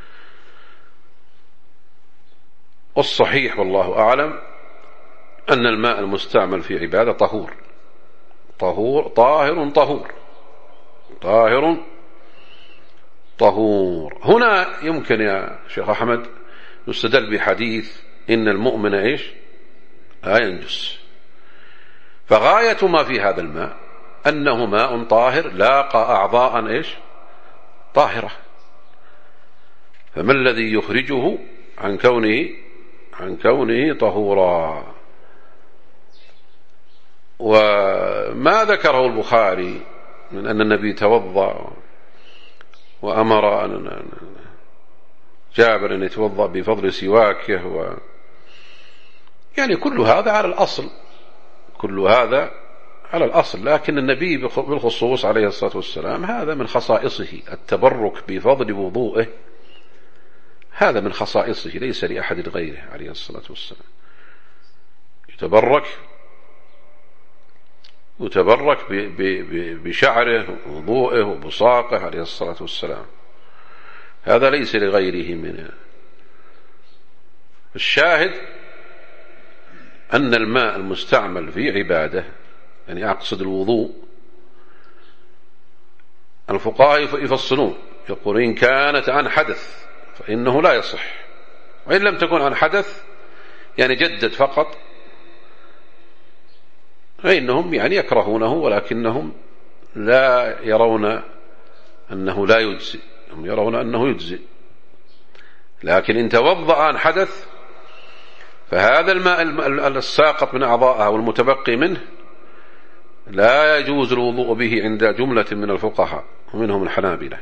[SPEAKER 1] والصحيح والله أعلم أن الماء المستعمل في عبادة طهور طهور طاهر طهور طاهر طهور. هنا يمكن يا شيخ أحمد يستدل بحديث إن المؤمن إيش لا ينجس، فغاية ما في هذا الماء أنه ماء طاهر لاقى أعضاء إيش طاهرة، فما الذي يخرجه عن كونه عن كونه طهورا؟ وما ذكره البخاري من أن النبي توضأ وأمر أن جابر أن يتوضأ بفضل سواكه و يعني كل هذا على الأصل، كل هذا على الأصل. لكن النبي بالخصوص عليه الصلاة والسلام هذا من خصائصه، التبرك بفضل وضوءه هذا من خصائصه، ليس لأحد غيره عليه الصلاة والسلام. يتبرك يتبرك بشعره وضوءه وبصاقه عليه الصلاة والسلام، هذا ليس لغيره منه. الشاهد أن الماء المستعمل في عبادة، يعني أقصد الوضوء، الفقهاء يفصلون يقولون إن كانت عن حدث فإنه لا يصح، وإن لم تكن عن حدث يعني جدد فقط فإنهم يعني يكرهونه، ولكنهم لا يرون أنه لا يجزئ، هم يرون أنه يجزئ. لكن إن توضأ عن حدث فهذا الماء الساقط من أعضائه والمتبقي منه لا يجوز الوضوء به عند جملة من الفقهاء ومنهم الحنابلة.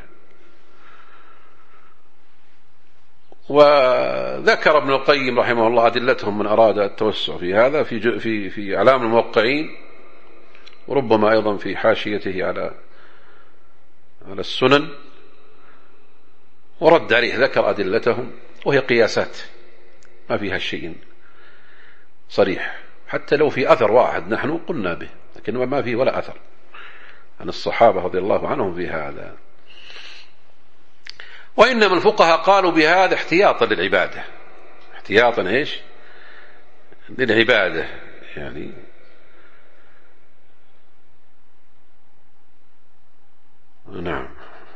[SPEAKER 1] وذكر ابن القيم رحمه الله أدلتهم من أراد التوسع في هذا في في في أعلام الموقعين، وربما أيضا في حاشيته على على السنن، ورد عليه ذكر أدلتهم، وهي قياسات ما فيها شيء صريح، حتى لو في أثر واحد نحن قلنا به، لكن ما فيه ولا أثر عن الصحابة رضي الله عنهم في هذا. وإنما الفقهاء قالوا بهذا احتياطا للعبادة، احتياطا إيش للعبادة يعني. نعم.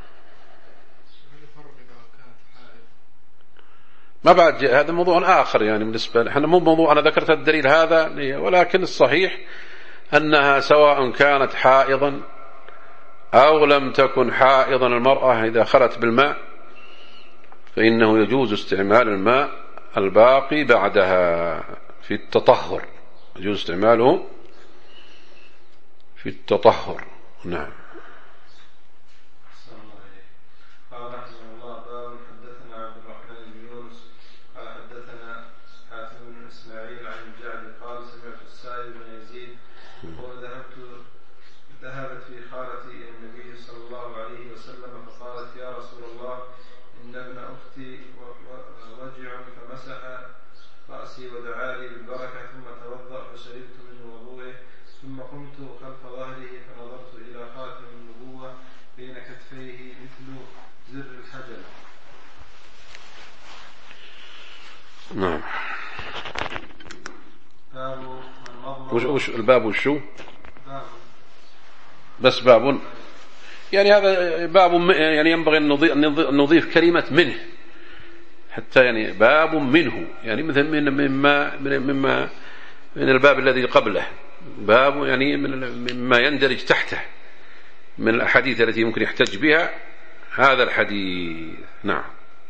[SPEAKER 1] ما بعد هذا موضوع آخر يعني بالنسبة لنا، مو موضوع أنا ذكرت الدليل هذا، ولكن الصحيح أنها سواء كانت حائضا أو لم تكن حائضا، المرأة إذا خلت بالماء فإنه يجوز استعمال الماء الباقي بعدها في التطهر، يجوز استعماله في التطهر. نعم.
[SPEAKER 2] قال رحمه الله باب حدثنا عبد الرحمن بن يونس قال حدثنا حاتم بن اسماعيل عن الجعد قال سمعت السائب بن يزيد يقول ذهبت ذهبت في خالتي الى النبي صلى الله عليه وسلم فقالت يا رسول الله ان ابن اختي وجع فمسح راسي ودعا لي بالبركه ثم توضا فشربت من وضوئه ثم قمت خلف ظهره فنظرت الى خاتم النبوه بين كتفيه مثل زر الحجر.
[SPEAKER 1] نعم.
[SPEAKER 2] باب من مضمض.
[SPEAKER 1] وش, وش الباب وشو؟
[SPEAKER 2] باب.
[SPEAKER 1] بس باب يعني هذا باب يعني ينبغي أن نضيف كلمة منه حتى يعني باب منه يعني مثل من مما مما من الباب الذي قبله باب يعني مما يندرج تحته من الأحاديث التي يمكن يحتج بها هذا الحديث. نعم.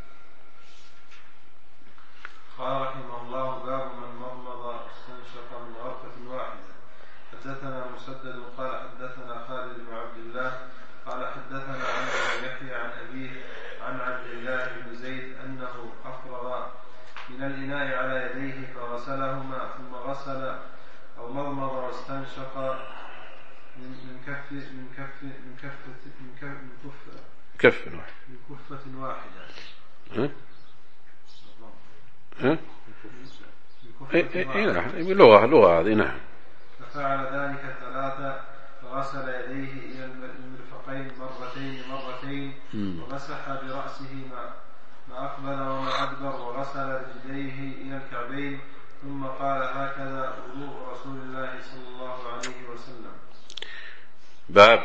[SPEAKER 2] قال رحمه الله باب من مضمض استنشق من غرفة واحدة. حدثنا مسدد قال حدثنا خالد بن عبد الله قال حدثنا عمرو بن يحيى عن أبيه عن عبد الله بن زيد أنه أفرغ من الإناء على يديه فغسلهما ثم غسل أو مضمض واستنشق من كف من كف من كفة من كف من كف
[SPEAKER 1] كف واحد
[SPEAKER 2] من كفة واحدة.
[SPEAKER 1] ها؟ ها؟ إيه نعم لغة لغة هذه. نعم.
[SPEAKER 2] ففعل ذلك ثلاثة فغسل يديه إلى المرفقين مرتين مرتين ومسح برأسه ما ما أقبل وما أدبر وغسل رجليه إلى الكعبين ثم قال هكذا وضوء رسول الله صلى الله عليه وسلم.
[SPEAKER 1] باب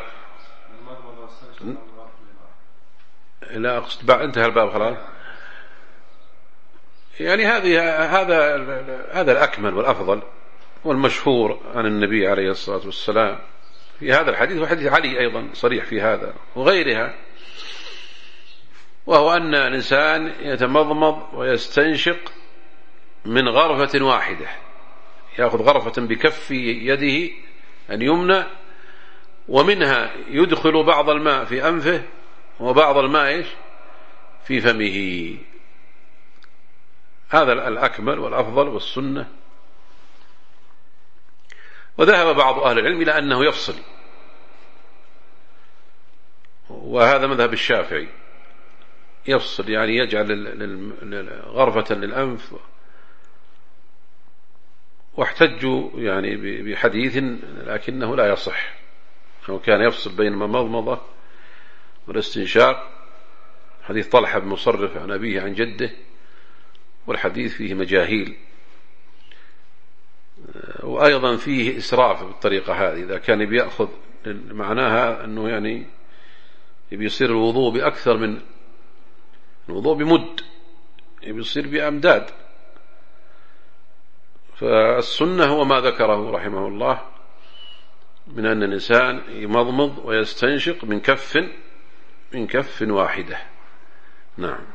[SPEAKER 1] لا أقصد بعد انتهى الباب خلاص. يعني هذه هذا هذا الأكمل والأفضل والمشهور عن النبي عليه الصلاة والسلام في هذا الحديث وحديث علي أيضا صريح في هذا وغيرها وهو أن الإنسان يتمضمض ويستنشق من غرفة واحدة يأخذ غرفة بكف يده اليمنى ومنها يدخل بعض الماء في أنفه وبعض الماء في فمه. هذا الأكمل والأفضل والسنة. وذهب بعض أهل العلم إلى أنه يفصل وهذا مذهب الشافعي يفصل يعني يجعل غرفة للأنف واحتجوا يعني بحديث لكنه لا يصح أو كان يفصل بين المضمضة والاستنشاق حديث طلحة بن مصرف عن أبيه عن جده والحديث فيه مجاهيل وأيضا فيه إسراف بالطريقة هذه إذا كان بيأخذ معناها أنه يعني بيصير الوضوء بأكثر من الوضوء بمد بيصير بأمداد. فالسنة هو ما ذكره رحمه الله من أن الإنسان يمضمض ويستنشق من كف من كف واحدة. نعم.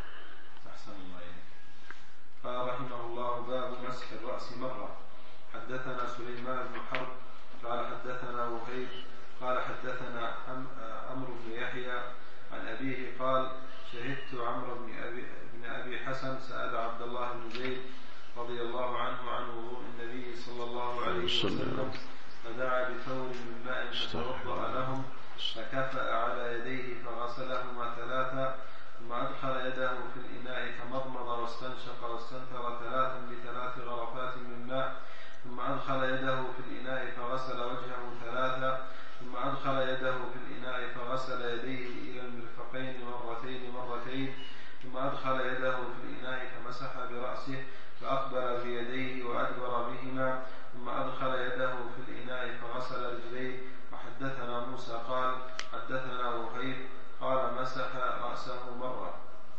[SPEAKER 2] قال رحمه الله باب مسح الرأس مرة. حدثنا سليمان بن حرب قال حدثنا وهيب قال حدثنا عمرو بن يحيى عن أبيه قال شهدت عمرو بن أبي, بن أبي حسن سأل عبد الله بن زيد رضي الله عنه عن وضوء النبي صلى الله عليه وسلم فدعا بثور من ماء فتوضأ لهم فكفأ على يديه فغسلهما ثلاثا ثم أدخل يده في الإناء فمضمض واستنشق واستنثر ثلاثا بثلاث غرفات من ماء ثم أدخل يده في الإناء فغسل وجهه ثلاثا ثم أدخل يده في الإناء فغسل يديه إلى المرفقين مرتين مرتين ثم أدخل يده في الإناء فمسح برأسه فأقبل بيديه وأدبر بهما ثم أدخل يده في الإناء فغسل رجليه. وحدثنا موسى قال حدثنا وهيب قال مسح رأسه مرة.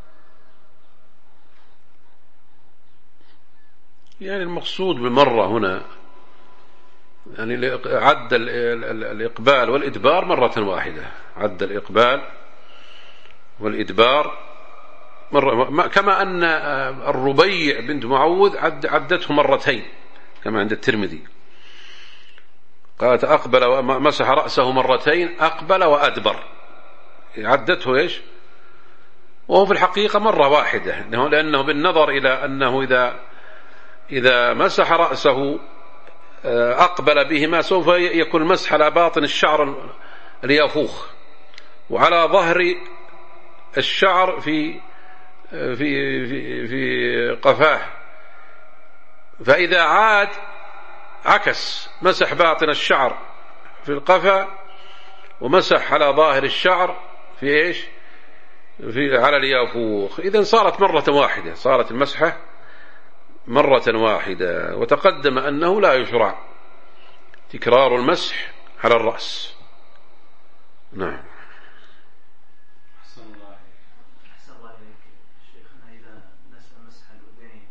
[SPEAKER 1] يعني المقصود بمرة هنا يعني عد الإقبال والإدبار مرة واحدة عد الإقبال والإدبار مرة كما أن الربيع بنت معوذ عد عدته مرتين كما عند الترمذي. قالت أقبل ومسح رأسه مرتين، أقبل وأدبر، عدته إيش؟ وهو في الحقيقة مرة واحدة، لأنه بالنظر إلى أنه إذا إذا مسح رأسه أقبل بهما سوف يكون مسح على باطن الشعر اليافوخ وعلى ظهر الشعر في في في, في قفاه، فإذا عاد عكس، مسح باطن الشعر في القفا ومسح على ظاهر الشعر في إيش؟ في على اليافوخ. إذن صارت مرة واحدة، صارت المسحة مرة واحدة. وتقدم أنه لا يشرع تكرار المسح على الرأس. نعم.
[SPEAKER 2] أحسن الله أحسن الله إليك شيخنا، إذا نسي مسح الأذنين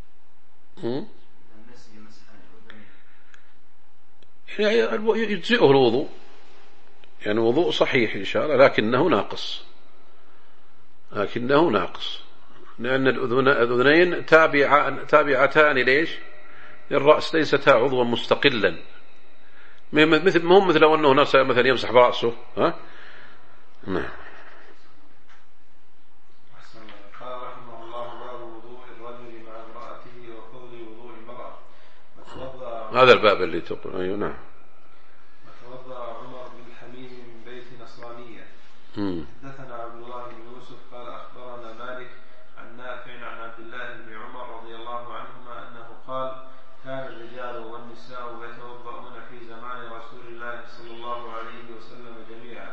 [SPEAKER 2] إذا نسي مسح الأذنين
[SPEAKER 1] يعني يجزئه الوضوء، يعني وضوء صحيح إن شاء الله، لكنه ناقص، لكنه ناقص لأن الأذنين تابعة تابعتان ليش؟ للرأس، ليستا عضوا مستقلا، مثل مهم مثل لو أنه ناس مثلا يمسح برأسه. ها؟ نعم.
[SPEAKER 2] قال رحمه الله: باب وضوء الرجل مع امرأته وفضل وضوء المرأة.
[SPEAKER 1] هذا الباب اللي تقول. أيوة نعم.
[SPEAKER 2] وتوضأ عمر بن حميد من بيت نصرانية. حدثنا عبد الله بن يوسف قال أخبرنا مالك عن نافع عن عبد الله بن عمر رضي الله عنهما أنه قال: كان الرجال والنساء يتوضؤون في زمان رسول الله صلى الله عليه وسلم جميعا.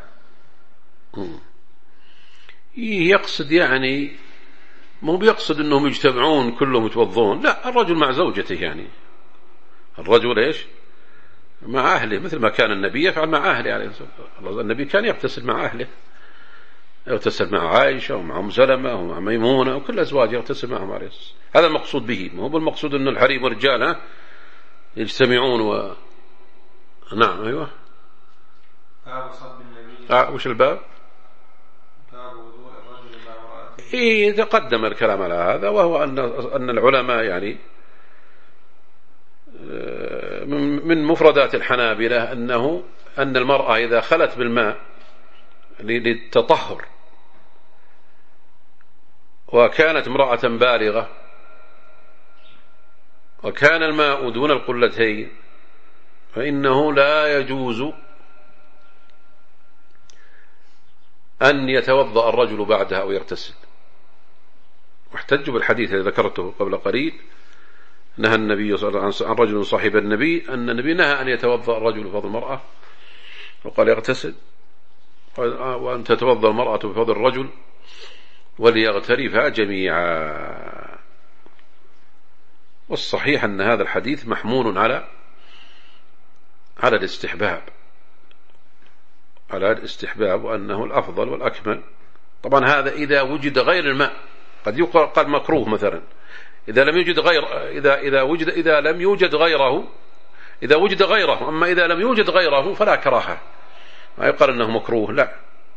[SPEAKER 1] يقصد يعني مو بيقصد أنهم يجتمعون كلهم يتوضؤون، لا، الرجل مع زوجته، يعني الرجل إيش؟ مع أهله، مثل ما كان النبي يفعل مع أهله عليه الصلاة والسلام. النبي كان يغتسل مع أهله، يغتسل مع عائشة ومع أم سلمة ومع ميمونة وكل أزواجه يغتسل معهم عليه الصلاة والسلام. هذا المقصود به، ما هو بالمقصود أن الحريم والرجال يجتمعون و... نعم. أيوة.
[SPEAKER 2] باب صب النبي.
[SPEAKER 1] آه وش الباب؟
[SPEAKER 2] باب وضوء الرجل مع امرأته.
[SPEAKER 1] إيه، تقدم الكلام على هذا، وهو أن أن العلماء يعني من مفردات الحنابلة أنه أن المرأة إذا خلت بالماء للتطهر وكانت امرأة بالغة وكان الماء دون القلتين فإنه لا يجوز أن يتوضأ الرجل بعدها أو يغتسل. واحتجوا بالحديث الذي ذكرته قبل قليل، نهى النبي صلى الله عليه وسلم عن رجل صاحب النبي أن النبي نهى أن يتوضأ الرجل بفضل المرأة، وقال يغتسل، وأن تتوضأ المرأة بفضل الرجل وليغترفا جميعا. والصحيح أن هذا الحديث محمول على على الاستحباب، على الاستحباب وأنه الأفضل والأكمل. طبعا هذا إذا وجد غير الماء، قد يقال قال مكروه مثلا، إذا لم يوجد غير إذا إذا وجد إذا لم يوجد غيره إذا وجد غيره أما إذا لم يوجد غيره فلا كراهة، ما يقال أنه مكروه، لا.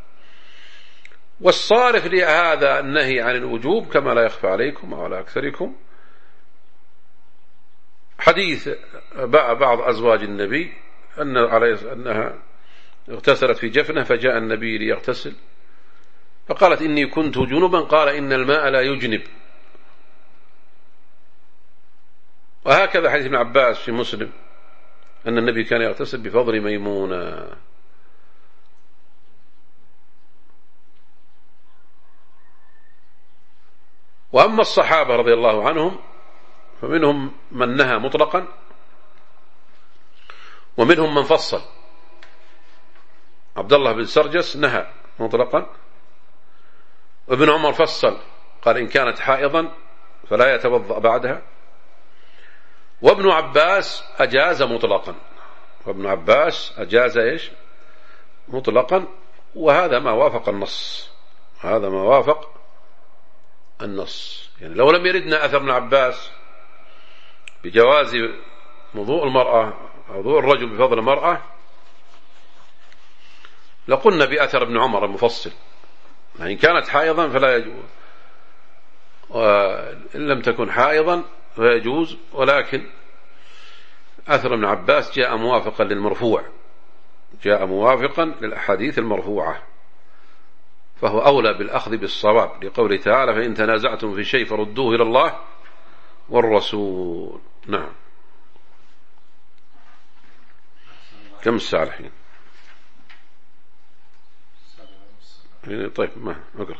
[SPEAKER 1] والصارف لهذا النهي عن الوجوب كما لا يخفى عليكم أو على أكثركم حديث بعض أزواج النبي أن عليه أنها اغتسلت في جفنة فجاء النبي ليغتسل فقالت إني كنت جنبا، قال إن الماء لا يجنب. وهكذا حديث ابن عباس في مسلم أن النبي كان يغتسل بفضل ميمونة. وأما الصحابة رضي الله عنهم فمنهم من نهى مطلقا ومنهم من فصل. عبد الله بن سرجس نهى مطلقا، وابن عمر فصل قال إن كانت حائضا فلا يتوضأ بعدها، وابن عباس أجاز مطلقا، وابن عباس أجاز إيش مطلقا، وهذا ما وافق النص، هذا ما وافق النص. يعني لو لم يردنا أثر ابن عباس بجواز وضوء المرأة وضوء الرجل بفضل المرأة لقلنا بأثر ابن عمر المفصل، إن كانت حائضا فلا يجوز، وإن لم تكن حائضا فيجوز. ولكن أثر ابن عباس جاء موافقا للمرفوع، جاء موافقا للأحاديث المرفوعة، فهو أولى بالأخذ بالصواب، لقوله تعالى فإن تنازعتم في شيء فردوه إلى الله والرسول. نعم. كم الساعة الحين؟ طيب ما أقرأ.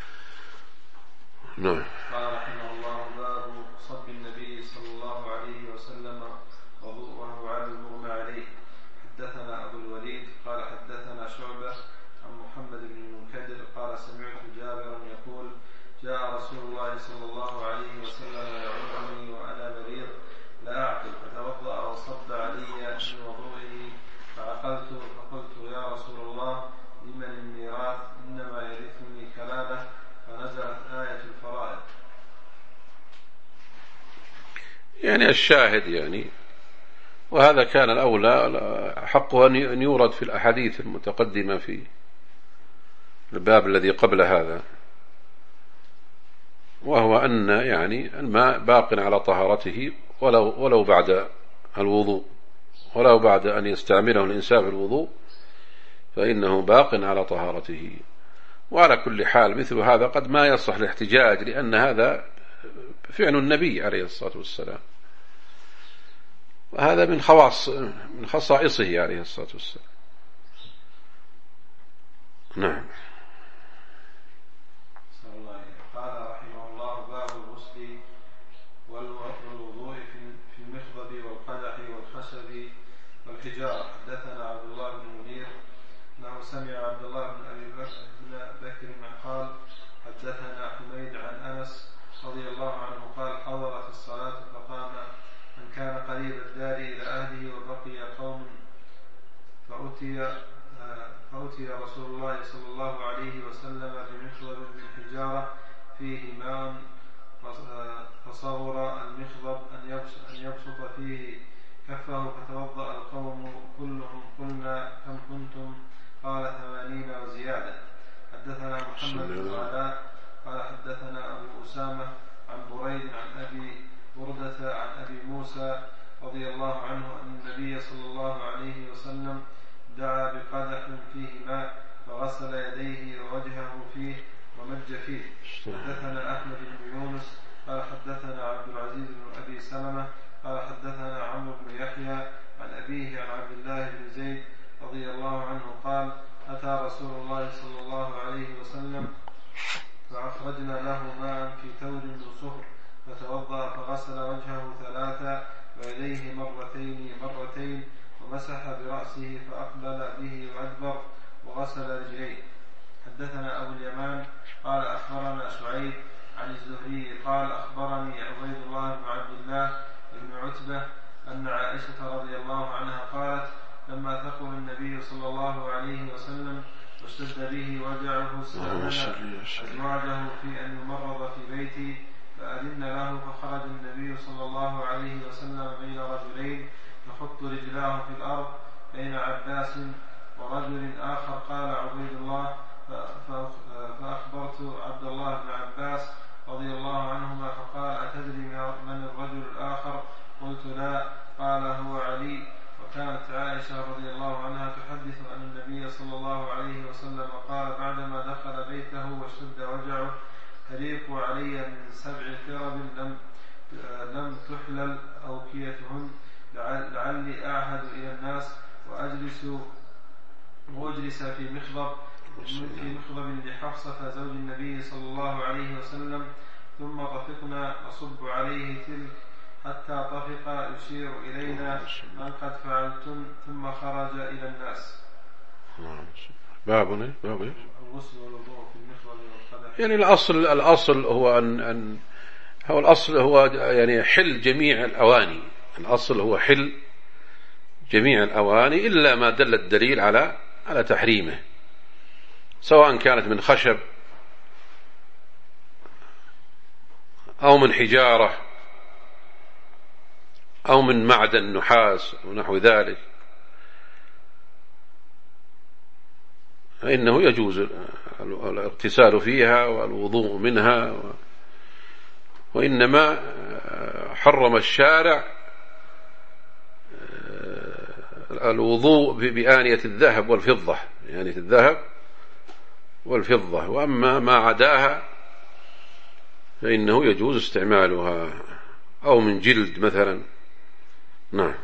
[SPEAKER 1] نعم.
[SPEAKER 2] قال رحمه الله باب صب النبي صلى الله عليه وسلم وضوءه على المغمى عليه. حدثنا أبو الوليد قال حدثنا شعبة عن محمد بن المنكدر قال سمعت جابرا يقول جاء رسول الله صلى الله عليه وسلم يعودني وأنا مريض لا أعقل فتوضأ وصب علي من وضوئه فعقلت فقلت يا رسول الله لمن الميراث إنما يرثني كلالة فنزلت آية الفرائض.
[SPEAKER 1] يعني الشاهد يعني، وهذا كان الأولى حقه أن يورد في الأحاديث المتقدمة في الباب الذي قبل هذا، وهو أن يعني الماء باق على طهارته ولو, ولو بعد الوضوء، ولو بعد أن يستعمله الإنسان في الوضوء فإنه باق على طهارته. وعلى كل حال مثل هذا قد ما يصح الاحتجاج، لأن هذا فعل النبي عليه الصلاة والسلام، وهذا من خواص من خصائصه عليه الصلاة والسلام. نعم.
[SPEAKER 2] قال رحمه الله باب الغسل والوضوء في المخضب والقدح والخشب والحجارة. حدثنا عبد الله بن منير انه سمع عبد الله بن ابي بكر قال حدثنا حميد عن انس رضي الله عنه قال حضرت الصلاة فقام من كان قريب الدار الى اهله وبقي قوم فأتي فأتي رسول الله صلى الله عليه وسلم بمخضب من حجارة فيه ماء فصغر المخضب أن يبسط فيه كفه فتوضأ القوم كلهم قلنا كم كنتم قال ثمانين وزيادة. حدثنا محمد بن علاء قال حدثنا أبو أسامة عن بريد عن أبي بردة عن أبي موسى رضي الله عنه أن النبي صلى الله عليه وسلم دعا بقدح فيه ماء فغسل يديه ووجهه فيه ومج فيه. حدثنا أحمد بن يونس قال حدثنا عبد العزيز بن أبي سلمة قال حدثنا عمرو بن يحيى عن أبيه عن عبد الله بن زيد رضي الله عنه قال أتى رسول الله صلى الله عليه وسلم فأخرجنا له ماء في ثور من صفر فتوضأ فغسل وجهه ثلاثا ويديه مرتين مرتين ومسح برأسه فأقبل به وأدبر وغسل رجليه. حدثنا أبو اليمان قال أخبرنا شعيب عن الزهري قال أخبرني عبيد الله بن عبد الله بن عتبة أن عائشة رضي الله عنها قالت لما ثقل النبي صلى الله عليه وسلم واشتد به وجعه استأذن أزواجه في أن يمرض في بيتي فأذن له فخرج النبي صلى الله عليه وسلم بين رجلين يخط رجلاه في الأرض بين عباس ورجل آخر قال عبيد الله فأخبرت عبد الله بن عباس رضي الله عنهما فقال أتدري من الرجل الآخر؟ قلت لا. قال هو علي. وكانت عائشة رضي الله عنها تحدث أن النبي صلى الله عليه وسلم قال بعدما دخل بيته واشتد وجعه تريق علي من سبع كرب لم لم تحلل أوكيتهن لعلي أعهد إلى الناس وأجلس وأجلس في مخضب في مخضب لحفصة زوج النبي صلى الله عليه وسلم ثم طفقنا نصب عليه تلك حتى طفق يشير إلينا أن قد فعلتم ثم خرج إلى الناس.
[SPEAKER 1] باب باب
[SPEAKER 2] الغسل والوضوء في المخضب والقدح.
[SPEAKER 1] يعني الأصل الأصل هو أن أن هو الأصل هو يعني حل جميع الأواني، الأصل هو حل جميع الأواني إلا ما دل الدليل على على تحريمه، سواء كانت من خشب أو من حجارة أو من معدن نحاس ونحو ذلك، فإنه يجوز الاغتسال فيها والوضوء منها، وإنما حرم الشارع الوضوء بآنية الذهب والفضة، آنية الذهب والفضة، وأما ما عداها فإنه يجوز استعمالها، أو من جلد مثلا. نعم.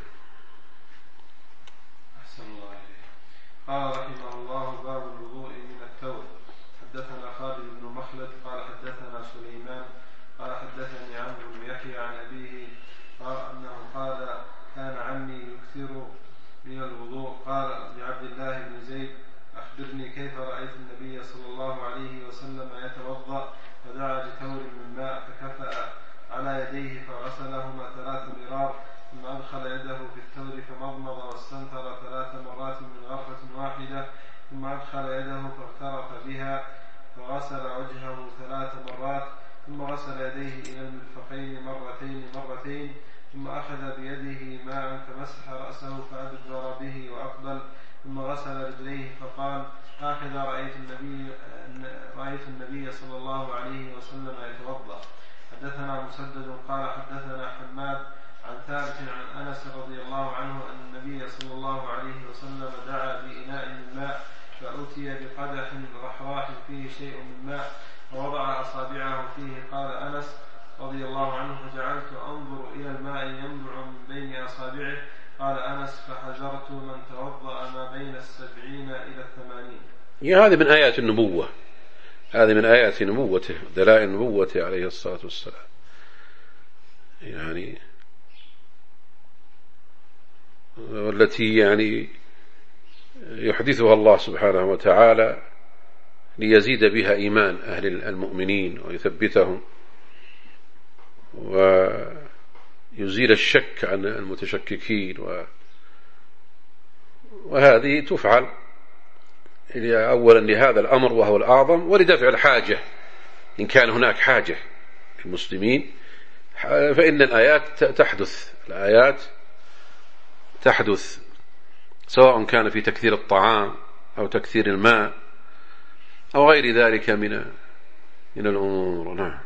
[SPEAKER 2] أحسن الله عليك. قال رحمه الله: باب الوضوء من الثوب. حدثنا خالد بن مخلد قال حدثنا سليمان قال حدثني عمرو بن يحيى عن أبيه قال أنه قال: كان عمي يكثر من الوضوء. قال لعبد الله بن زيد: أخبرني كيف رأيت النبي صلى الله عليه وسلم يتوضأ؟ فدعا بثور من ماء فكفأ على يديه فغسلهما ثلاث مرار، ثم أدخل يده في الثور فمضمض واستنثر ثلاث مرات من غرفة واحدة، ثم أدخل يده فاغترف بها فغسل وجهه ثلاث مرات، ثم غسل يديه إلى المرفقين مرتين مرتين، ثم أخذ بيده ماء فمسح رأسه فأدبر به وأقبل، ثم غسل رجليه فقال: هكذا رأيت النبي رأيت النبي صلى الله عليه وسلم يتوضأ. حدثنا مسدد قال حدثنا حماد عن ثابت عن أنس رضي الله عنه أن النبي صلى الله عليه وسلم دعا بإناء من ماء فأتي بقدح رحراح فيه شيء من ماء فوضع أصابعه فيه. قال أنس رضي الله عنه: فجعلت أنظر إلى الماء ينبع من بين أصابعه. قال أنس: فحذرت من توضأ ما بين السبعين إلى الثمانين.
[SPEAKER 1] هذه من آيات النبوة، هذه من آيات نبوته، دلائل نبوته عليه الصلاة والسلام، يعني والتي يعني يحدثها الله سبحانه وتعالى ليزيد بها إيمان أهل المؤمنين ويثبتهم ويزيل الشك عن المتشككين، وهذه تفعل أولا لهذا الأمر وهو الأعظم، ولدفع الحاجة إن كان هناك حاجة للمسلمين، فإن الآيات تحدث الآيات تحدث سواء كان في تكثير الطعام أو تكثير الماء أو غير ذلك من من الأمور. نعم.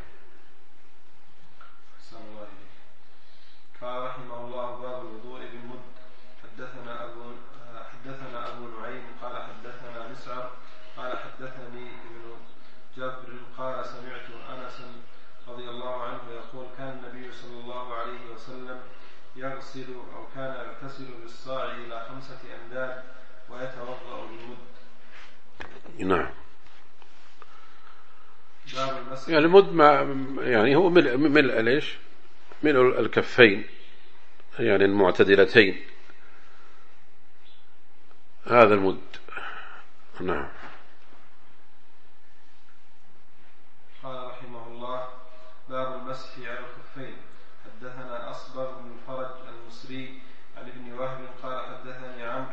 [SPEAKER 2] قال رحمه الله: باب الوضوء بالمد. حدثنا أبو حدثنا أبو نعيم قال حدثنا مسعر قال حدثني ابن جبر قال سمعت أنس رضي الله عنه يقول: كان النبي صلى الله عليه وسلم يغسل أو كان يغتسل بالصاع إلى خمسة أمداد ويتوضأ بالمد.
[SPEAKER 1] نعم. يعني المد يعني هو ملء ملء ليش؟ ملء الكفين، يعني المعتدلتين، هذا المد. نعم.
[SPEAKER 2] قال رحمه الله: باب المسح على الخفين. حدثنا أصبغ بن الفرج المصري عن ابن وهب قال حدثني عمرو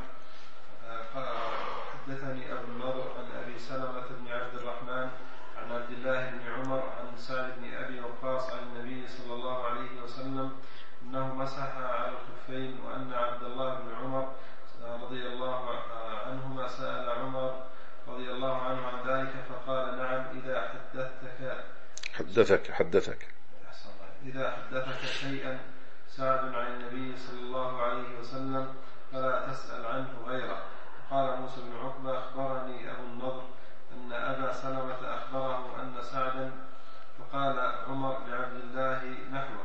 [SPEAKER 2] حدثني أبو النضر عن أبي سلمة بن عبد الرحمن عن عبد الله بن عمر عن سعد بن أبي وقاص عن النبي صلى الله عليه وسلم أنه مسح على الخفين، وأن عبد الله بن عمر رضي الله عنهما سأل عمر رضي الله عنه عن ذلك فقال: نعم إذا حدثتك
[SPEAKER 1] حدثك حدثك
[SPEAKER 2] إذا حدثك شيئا سعد عن النبي صلى الله عليه وسلم فلا تسأل عنه غيره. قال موسى بن عقبة: أخبرني أبو النضر أن أبا سلمة أخبره أن سعدا، فقال عمر لعبد الله نحوه.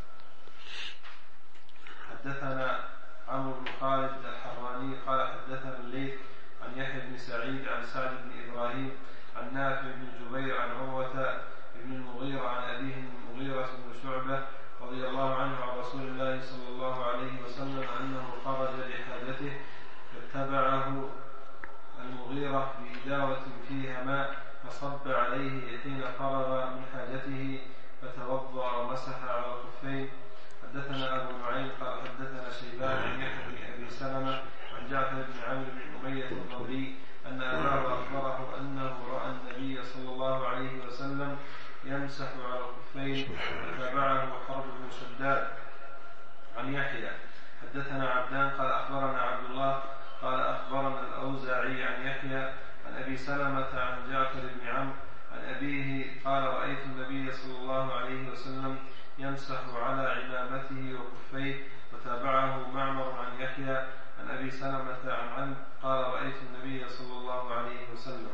[SPEAKER 2] حدثنا عمرو بن خالد الحراني قال حدثنا الليث عن يحيى بن سعيد عن سعد بن إبراهيم عن نافع بن جبير عن عروة بن المغيرة عن أبيه المغيرة بن شعبة رضي الله عنه عن رسول الله صلى الله عليه وسلم أنه خرج لحاجته فاتبعه المغيرة بإداوة فيها ماء فصب عليه حين فرغ من حاجته فتوضأ ومسح على الخفين. حدثنا أبو نعيم قال حدثنا شيبان بن يحيى بن أبي سلمة عن جعفر بن عمرو بن أمية الضمري أن أباه أخبره أنه رأى النبي صلى الله عليه وسلم يمسح على الخفين، فتابعه حرب بن شداد عن يحيى. حدثنا عبدان قال أخبرنا عبد الله قال أخبرنا الأوزاعي عن يحيى عن أبي سلمة عن جعفر بن عمرو عن أبيه قال: رأيت النبي صلى الله عليه وسلم يمسح على عمامته وكفيه. وتابعه معمر عن يحيى عن أبي سلمة عن عن قال رأيت النبي صلى الله عليه وسلم.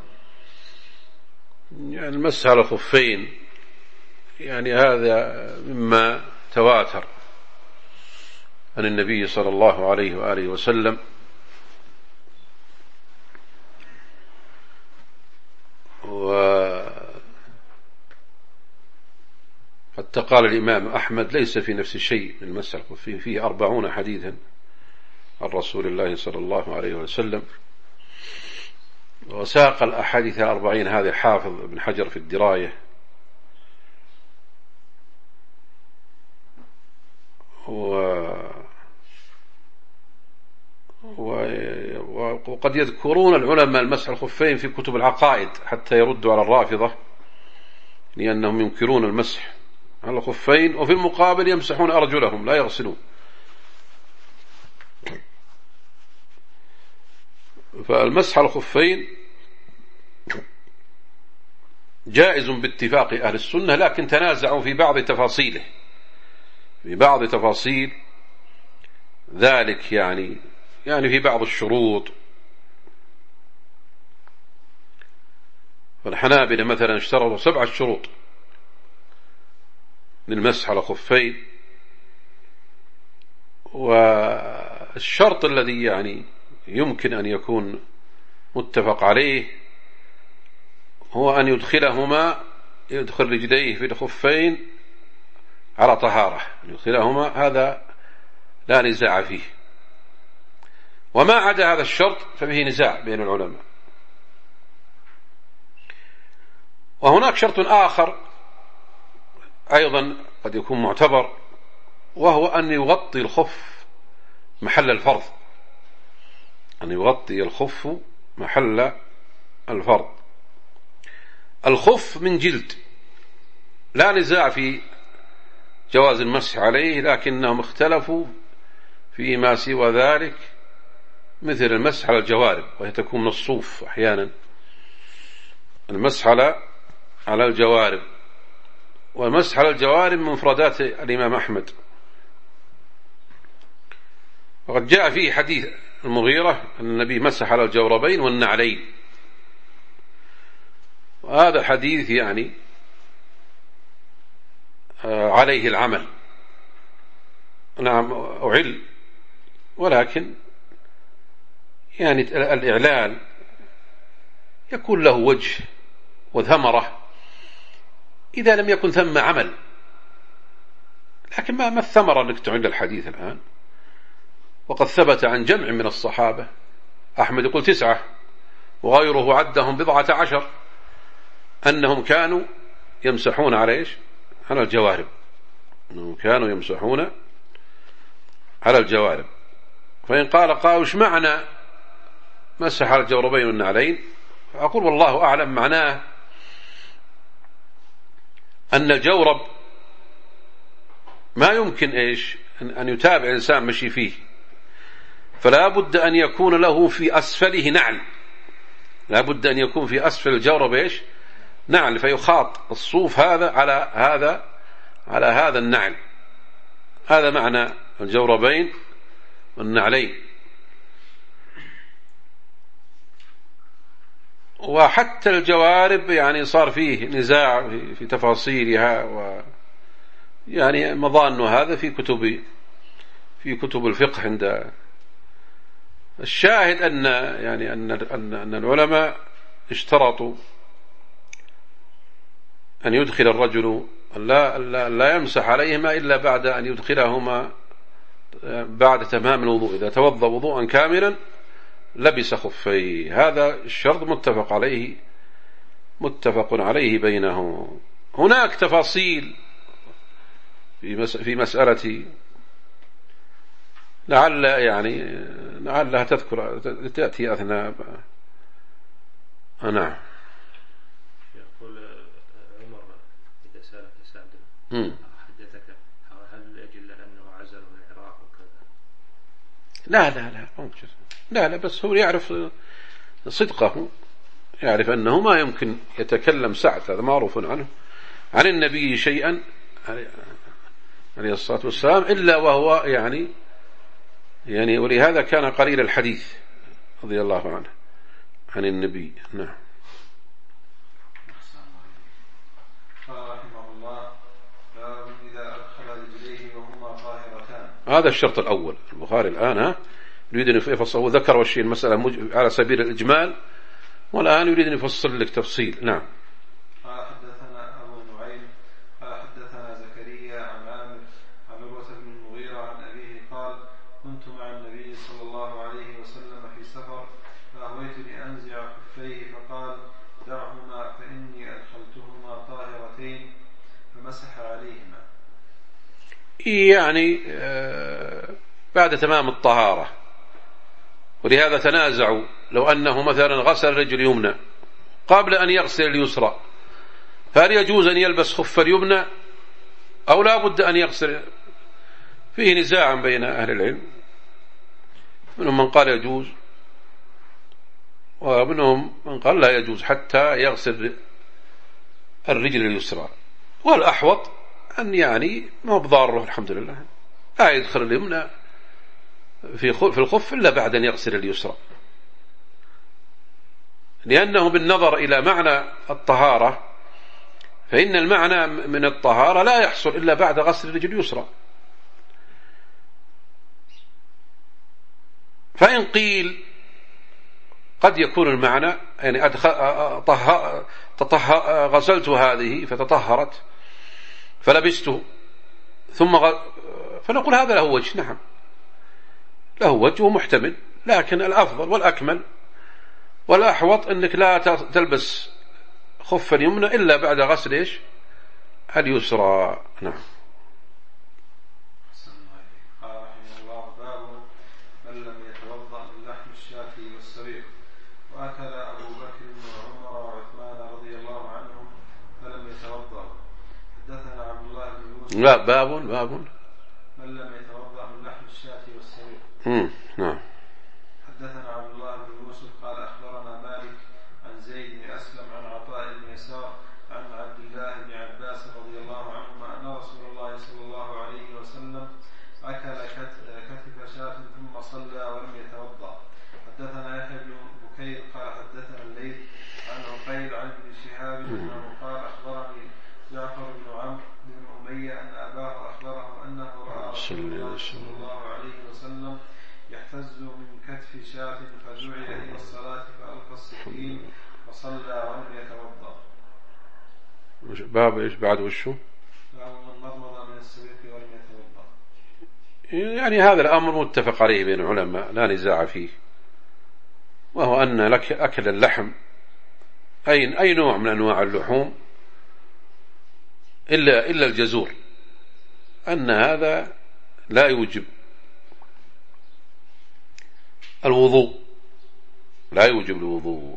[SPEAKER 1] يعني المسح على الخفين يعني هذا مما تواتر عن النبي صلى الله عليه وآله وسلم، وحتى قال الإمام أحمد ليس في نفس الشيء من المسح على الخفين، فيه أربعون حديثا عن رسول الله صلى الله عليه وسلم. وساق الأحاديث الأربعين هذه حافظ ابن حجر في الدراية، و... و... وقد يذكرون العلماء المسح الخفين في كتب العقائد حتى يردوا على الرافضة، لأنهم ينكرون المسح على الخفين، وفي المقابل يمسحون أرجلهم لا يغسلون. فالمسح على الخفين جائز باتفاق أهل السنة، لكن تنازعوا في بعض تفاصيله، في بعض تفاصيل ذلك، يعني يعني في بعض الشروط. فالحنابلة مثلا اشترطوا سبعة شروط للمسح على الخفين، والشرط الذي يعني يمكن أن يكون متفق عليه هو أن يدخلهما يدخل رجليه في الخفين على طهارة، أن يدخلهما هذا لا نزاع فيه. وما عدا هذا الشرط ففيه نزاع بين العلماء. وهناك شرط آخر أيضا قد يكون معتبر، وهو أن يغطي الخف محل الفرض، أن يغطي الخف محل الفرض. الخف من جلد لا نزاع في جواز المسح عليه، لكنهم اختلفوا فيما سوى ذلك، مثل المسح على الجوارب وهي تكون من الصوف أحيانا، المسح على على الجوارب. والمسح على الجوارب من مفردات الإمام أحمد، وقد جاء فيه حديث المغيرة أن النبي مسح على الجوربين والنعلين، وهذا حديث يعني عليه العمل، نعم أعل، ولكن يعني الإعلان يكون له وجه وثمرة إذا لم يكن ثم عمل. لكن ما الثمرة أنك تعمل الحديث الآن؟ وقد ثبت عن جمع من الصحابة، أحمد يقول تسعة وغيره عدهم بضعة عشر، أنهم كانوا يمسحون على إيش؟ على الجوارب، أنهم كانوا يمسحون على الجوارب. فإن قال قال وش معنى مسح على الجوربين والنعلين؟ أقول والله أعلم معناه أن الجورب ما يمكن إيش أن يتابع إنسان مشي فيه، فلا بد أن يكون له في أسفله نعل، لا بد أن يكون في أسفل الجورب إيش؟ نعل، فيخاط الصوف هذا على هذا على هذا النعل. هذا معنى الجوربين والنعلين. وحتى الجوارب يعني صار فيه نزاع في تفاصيلها، و يعني مظان هذا في كتب في كتب الفقه. عند الشاهد أن يعني أن أن أن العلماء اشترطوا أن يدخل الرجل لا لا, لا يمسح عليهما إلا بعد أن يدخلهما بعد تمام الوضوء، إذا توضأ وضوءا كاملا لبس خفيه. هذا الشرط متفق عليه متفق عليه بينهم. هناك تفاصيل في مسألة لعل يعني لعلها تذكر تأتي أثناء. نعم.
[SPEAKER 3] يقول عمر إذا سألك سعد حدثك هل أجل أنه عزل من العراق وكذا؟
[SPEAKER 1] لا لا لا ممكن. لا لا بس هو يعرف صدقه، يعرف أنه ما يمكن يتكلم سعد، هذا معروف عنه عن النبي شيئا عليه الصلاة والسلام إلا وهو يعني يعني ولهذا كان قليل الحديث رضي الله عنه عن النبي. نعم.
[SPEAKER 2] قال رحمه الله: باب إذا أدخل رجليه وهما طاهرتان.
[SPEAKER 1] هذا الشرط الأول. البخاري الآن ها يريد أن يفصل، وذكر والشيء المسألة على سبيل الإجمال، والآن يريد أن يفصل لك تفصيل. نعم.
[SPEAKER 2] قال حدثنا أبو نعيم قال حدثنا زكريا عن عامر عن عروة بن المغيرة عن أبيه قال: كنت مع النبي صلى الله عليه وسلم في سفر فأهويت لأنزع خفيه فقال: دعهما فإني أدخلتهما طاهرتين، فمسح عليهما.
[SPEAKER 1] يعني بعد تمام الطهارة، ولهذا تنازعوا لو أنه مثلا غسل الرجل اليمنى قبل أن يغسل اليسرى، فهل يجوز أن يلبس خف اليمنى أو لا بد أن يغسل؟ فيه نزاع بين أهل العلم، منهم من قال يجوز ومنهم من قال لا يجوز حتى يغسل الرجل اليسرى، والأحوط أن يعني ما بضاره الحمد لله لا يدخل اليمنى في في الخف إلا بعد أن يغسل اليسرى، لأنه بالنظر إلى معنى الطهارة فإن المعنى من الطهارة لا يحصل إلا بعد غسل الرجل اليسرى. فإن قيل قد يكون المعنى يعني طه... تطه... غسلت هذه فتطهرت فلبسته ثم غ... فنقول هذا له وجه، نعم له وجه محتمل، لكن الأفضل والأكمل والأحوط أنك لا تلبس خف اليمنى إلا بعد غسل إيش اليسرى. نعم.
[SPEAKER 2] قال رحمه الله: باب من لم يتوضأ من لحم الشاة والسبيق. وأكل أبو بكر وعمر وعثمان رضي الله عنهم فلم يتوضأ. حدثنا عبد الله بن يوسف.
[SPEAKER 1] لا باب باب
[SPEAKER 2] من لم يتوضأ من لحم الشاة والسبيق.
[SPEAKER 1] امم نعم.
[SPEAKER 2] حدثنا عبد الله بن يوسف قال أخبرنا مالك عن زيد بن أسلم عن عطاء بن يسار عن عبد الله بن عباس رضي الله عنهما أن رسول الله صلى الله عليه وسلم أكل كتف شاة ثم صلى ولم يتوضأ. حدثنا يحيى بن بكير قال حدثنا الليث عن عقيل عن ابن شهاب أنه قال أخبرني جعفر بن عمرو بن أمية أن أباه أخبره أنه رأى رسول الله صلى الله عليه وسلم يحتز من كتف شاة فدعي إلى الصلاة فألقى السكين وصلى ولم يتوضأ.
[SPEAKER 1] باب إيش بعد وشو؟
[SPEAKER 2] باب من مضمض من السبيق ولم يتوضأ.
[SPEAKER 1] يعني هذا الأمر متفق عليه بين العلماء لا نزاع فيه، وهو أن لك أكل اللحم أي أي نوع من أنواع اللحوم إلا إلا الجزور، أن هذا لا يوجب الوضوء، لا يوجب الوضوء.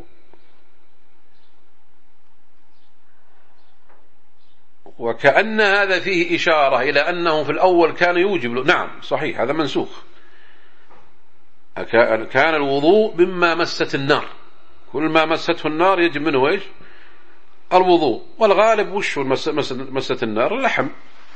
[SPEAKER 1] وكأن هذا فيه إشارة إلى أنه في الأول كان يوجب. نعم صحيح، هذا منسوخ. كان الوضوء مما مست النار، كل ما مسته النار يجب منه إيش الوضوء، والغالب وش مست النار اللحم،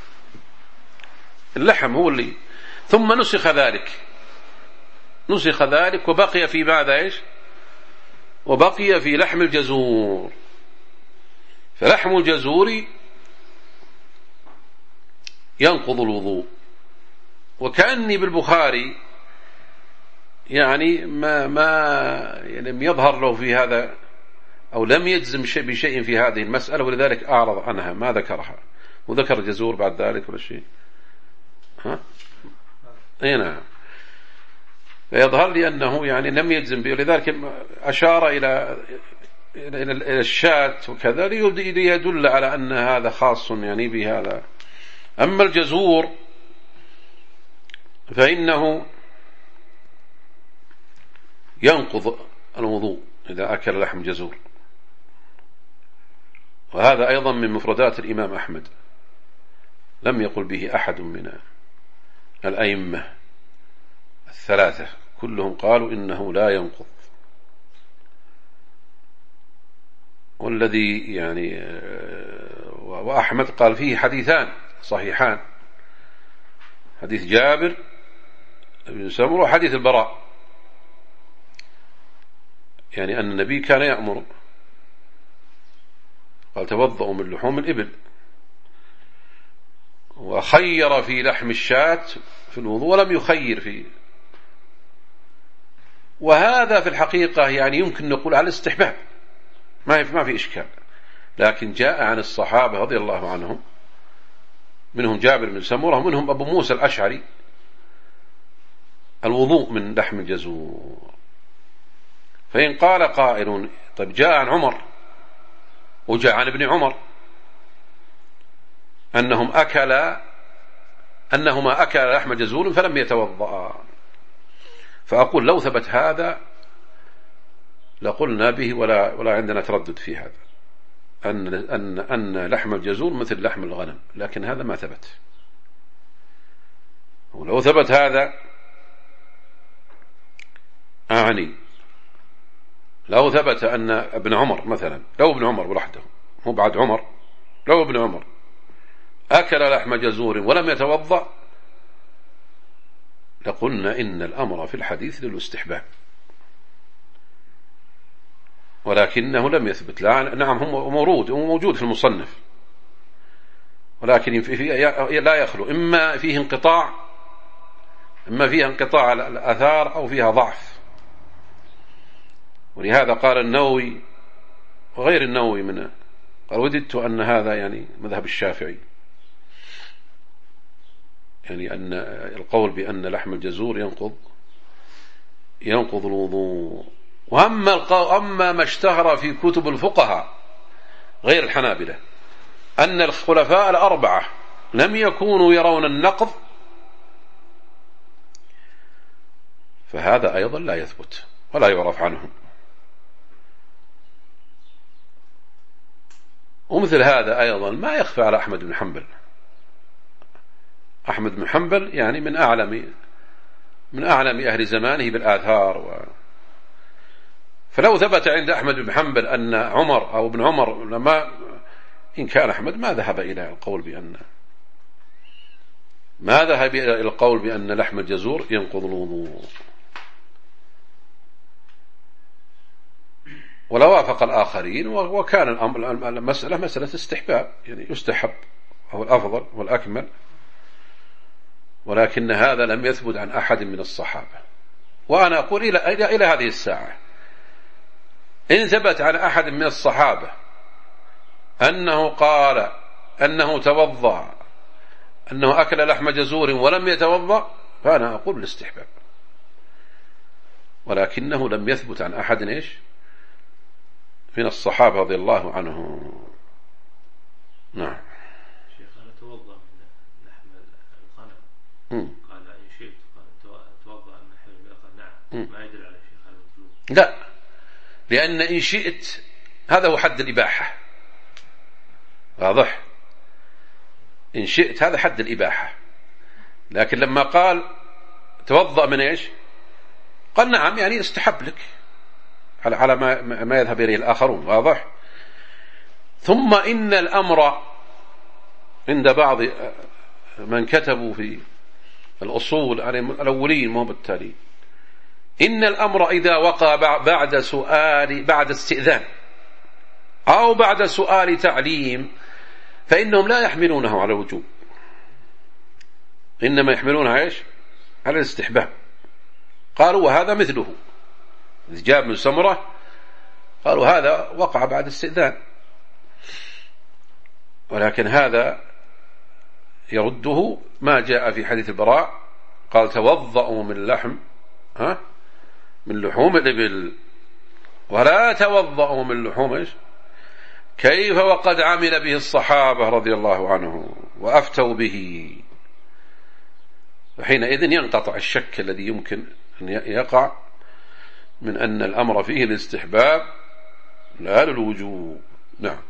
[SPEAKER 1] اللحم هو اللي ثم نسخ ذلك نسخ ذلك وبقي في ماذا إيش وبقي في لحم الجزور. فلحم الجزور ينقض الوضوء. وكأني بالبخاري يعني ما ما لم يظهر له في هذا أو لم يجزم شيء بشيء في هذه المسألة، ولذلك أعرض عنها ما ذكرها، وذكر الجزور بعد ذلك ولا شيء. ها أي نعم. فيظهر لي أنه يعني لم يجزم به، ولذلك أشار إلى إلى الشاة وكذا ليدل على أن هذا خاص يعني بهذا. أما الجزور فإنه ينقض الوضوء إذا أكل لحم جزور، وهذا أيضا من مفردات الإمام أحمد، لم يقل به أحد من الأئمة الثلاثة، كلهم قالوا إنه لا ينقض. والذي يعني وأحمد قال فيه حديثان صحيحان، حديث جابر بن سمرة حديث البراء، يعني أن النبي كان يأمر، قال توضأوا من لحوم الإبل، وخير في لحم الشاة في الوضوء ولم يخير فيه. وهذا في الحقيقة يعني يمكن نقول على الاستحباب، ما ما في إشكال، لكن جاء عن الصحابة رضي الله عنهم، منهم جابر بن سمرة ومنهم أبو موسى الأشعري، الوضوء من لحم الجزور. فإن قال قائل طيب جاء عن عمر وجاء عن ابن عمر أنهم أكل أنهما أكل لحم جزور فلم يتوضأ، فأقول لو ثبت هذا لقلنا به ولا ولا عندنا تردد في هذا، أن أن أن لحم الجزور مثل لحم الغنم، لكن هذا ما ثبت. ولو ثبت هذا أعني لو ثبت أن ابن عمر مثلا، لو ابن عمر وحده مو بعد عمر، لو ابن عمر أكل لحم جزور ولم يتوضأ لقلنا إن الأمر في الحديث للاستحباب، ولكنه لم يثبت. لا نعم هم موجود وموجود في المصنف، ولكن لا يخلو إما فيه انقطاع، إما فيها انقطاع الآثار أو فيها ضعف. ولهذا قال النووي وغير النووي منه، قال وددت أن هذا يعني مذهب الشافعي، يعني أن القول بأن لحم الجزور ينقض ينقض الوضوء. وأما القول أما ما اشتهر في كتب الفقهاء غير الحنابلة أن الخلفاء الأربعة لم يكونوا يرون النقض، فهذا أيضا لا يثبت ولا يعرف عنهم. ومثل هذا أيضا ما يخفى على أحمد بن حنبل. أحمد بن حنبل يعني من أعلم من أعلم أهل زمانه بالآثار و... فلو ثبت عند أحمد بن حنبل أن عمر أو ابن عمر لما إن كان أحمد ما ذهب إلى القول بأن ما ذهب إلى القول بأن لحم الجزور ينقض الوضوء، ولا وافق الآخرين، وكان المسألة مسألة استحباب، يعني يستحب هو الأفضل والأكمل، ولكن هذا لم يثبت عن أحد من الصحابة. وأنا أقول إلى, إلى, إلى هذه الساعة إن ثبت عن أحد من الصحابة أنه قال أنه توضأ أنه أكل لحم جزور ولم يتوضأ فأنا أقول الاستحباب، ولكنه لم يثبت عن أحد إيش من الصحابة رضي الله عنهم. نعم.
[SPEAKER 3] شيخ أنا توضأ من لحم الغنم، قال إن شئت توضأ من لحم البقر، نعم، ما يدل على شيخ هذا الوجوب.
[SPEAKER 1] لا، لأن إن شئت هذا هو حد الإباحة، واضح؟ إن شئت هذا حد الإباحة، لكن لما قال توضأ من إيش قال نعم يعني استحب لك على على ما ما يذهب إليه الآخرون، واضح؟ ثم إن الأمر عند بعض من كتبوا في الأصول الأولين مو بالتالي، إن الأمر إذا وقع بعد سؤال بعد استئذان أو بعد سؤال تعليم فإنهم لا يحملونه على الوجوب، إنما يحملونها إيش على الاستحباب. قالوا وهذا مثله، إذ جاء من سمرة قالوا هذا وقع بعد استئذان، ولكن هذا يرده ما جاء في حديث البراء قال توضأوا من لحم ها من لحوم الإبل ولا توضأوا من لحوم إيش كيف وقد عمل به الصحابة رضي الله عنهم وأفتوا به. وحينئذ ينقطع الشك الذي يمكن أن يقع من أن الأمر فيه الاستحباب لا للوجوب. نعم.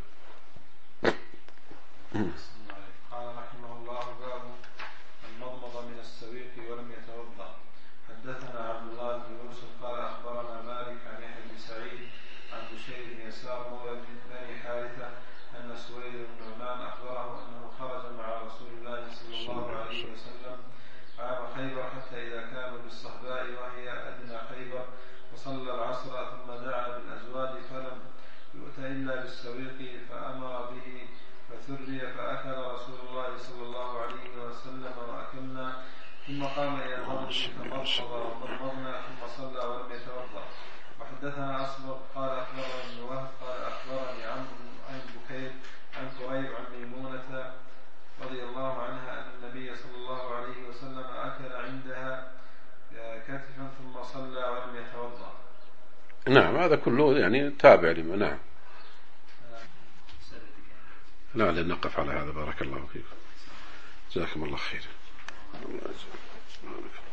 [SPEAKER 2] قال رحمه الله باب المضمض من السويق ولم يتوضأ. حدثنا عبد الله بن يوسف قال أخبرنا مالك عن يحيى بن سعيد عن بشير بن يسار مولى بن حارثة أن سويد بن نعمان أخبره أنه خرج مع رسول الله صلى الله عليه وسلم عام خيبر حتى إذا كانوا السويق فأمر به فثري فأكل رسول الله صلى الله عليه وسلم وأكلنا ثم قام إلى المغرب فمضمض ومضمضنا ثم صلى ولم يتوضأ. وحدثنا أصبغ قال أخبرني ابن وهب قال أخبرني عمرو عن بكير عن قريب عن ميمونة رضي الله عنها أن النبي صلى الله عليه وسلم أكل عندها كتفا ثم صلى ولم يتوضأ.
[SPEAKER 1] نعم هذا كله يعني تابع لما. نعم. لا لنقف على هذا. بارك الله فيكم. جزاكم الله خير. الله يجزاكم.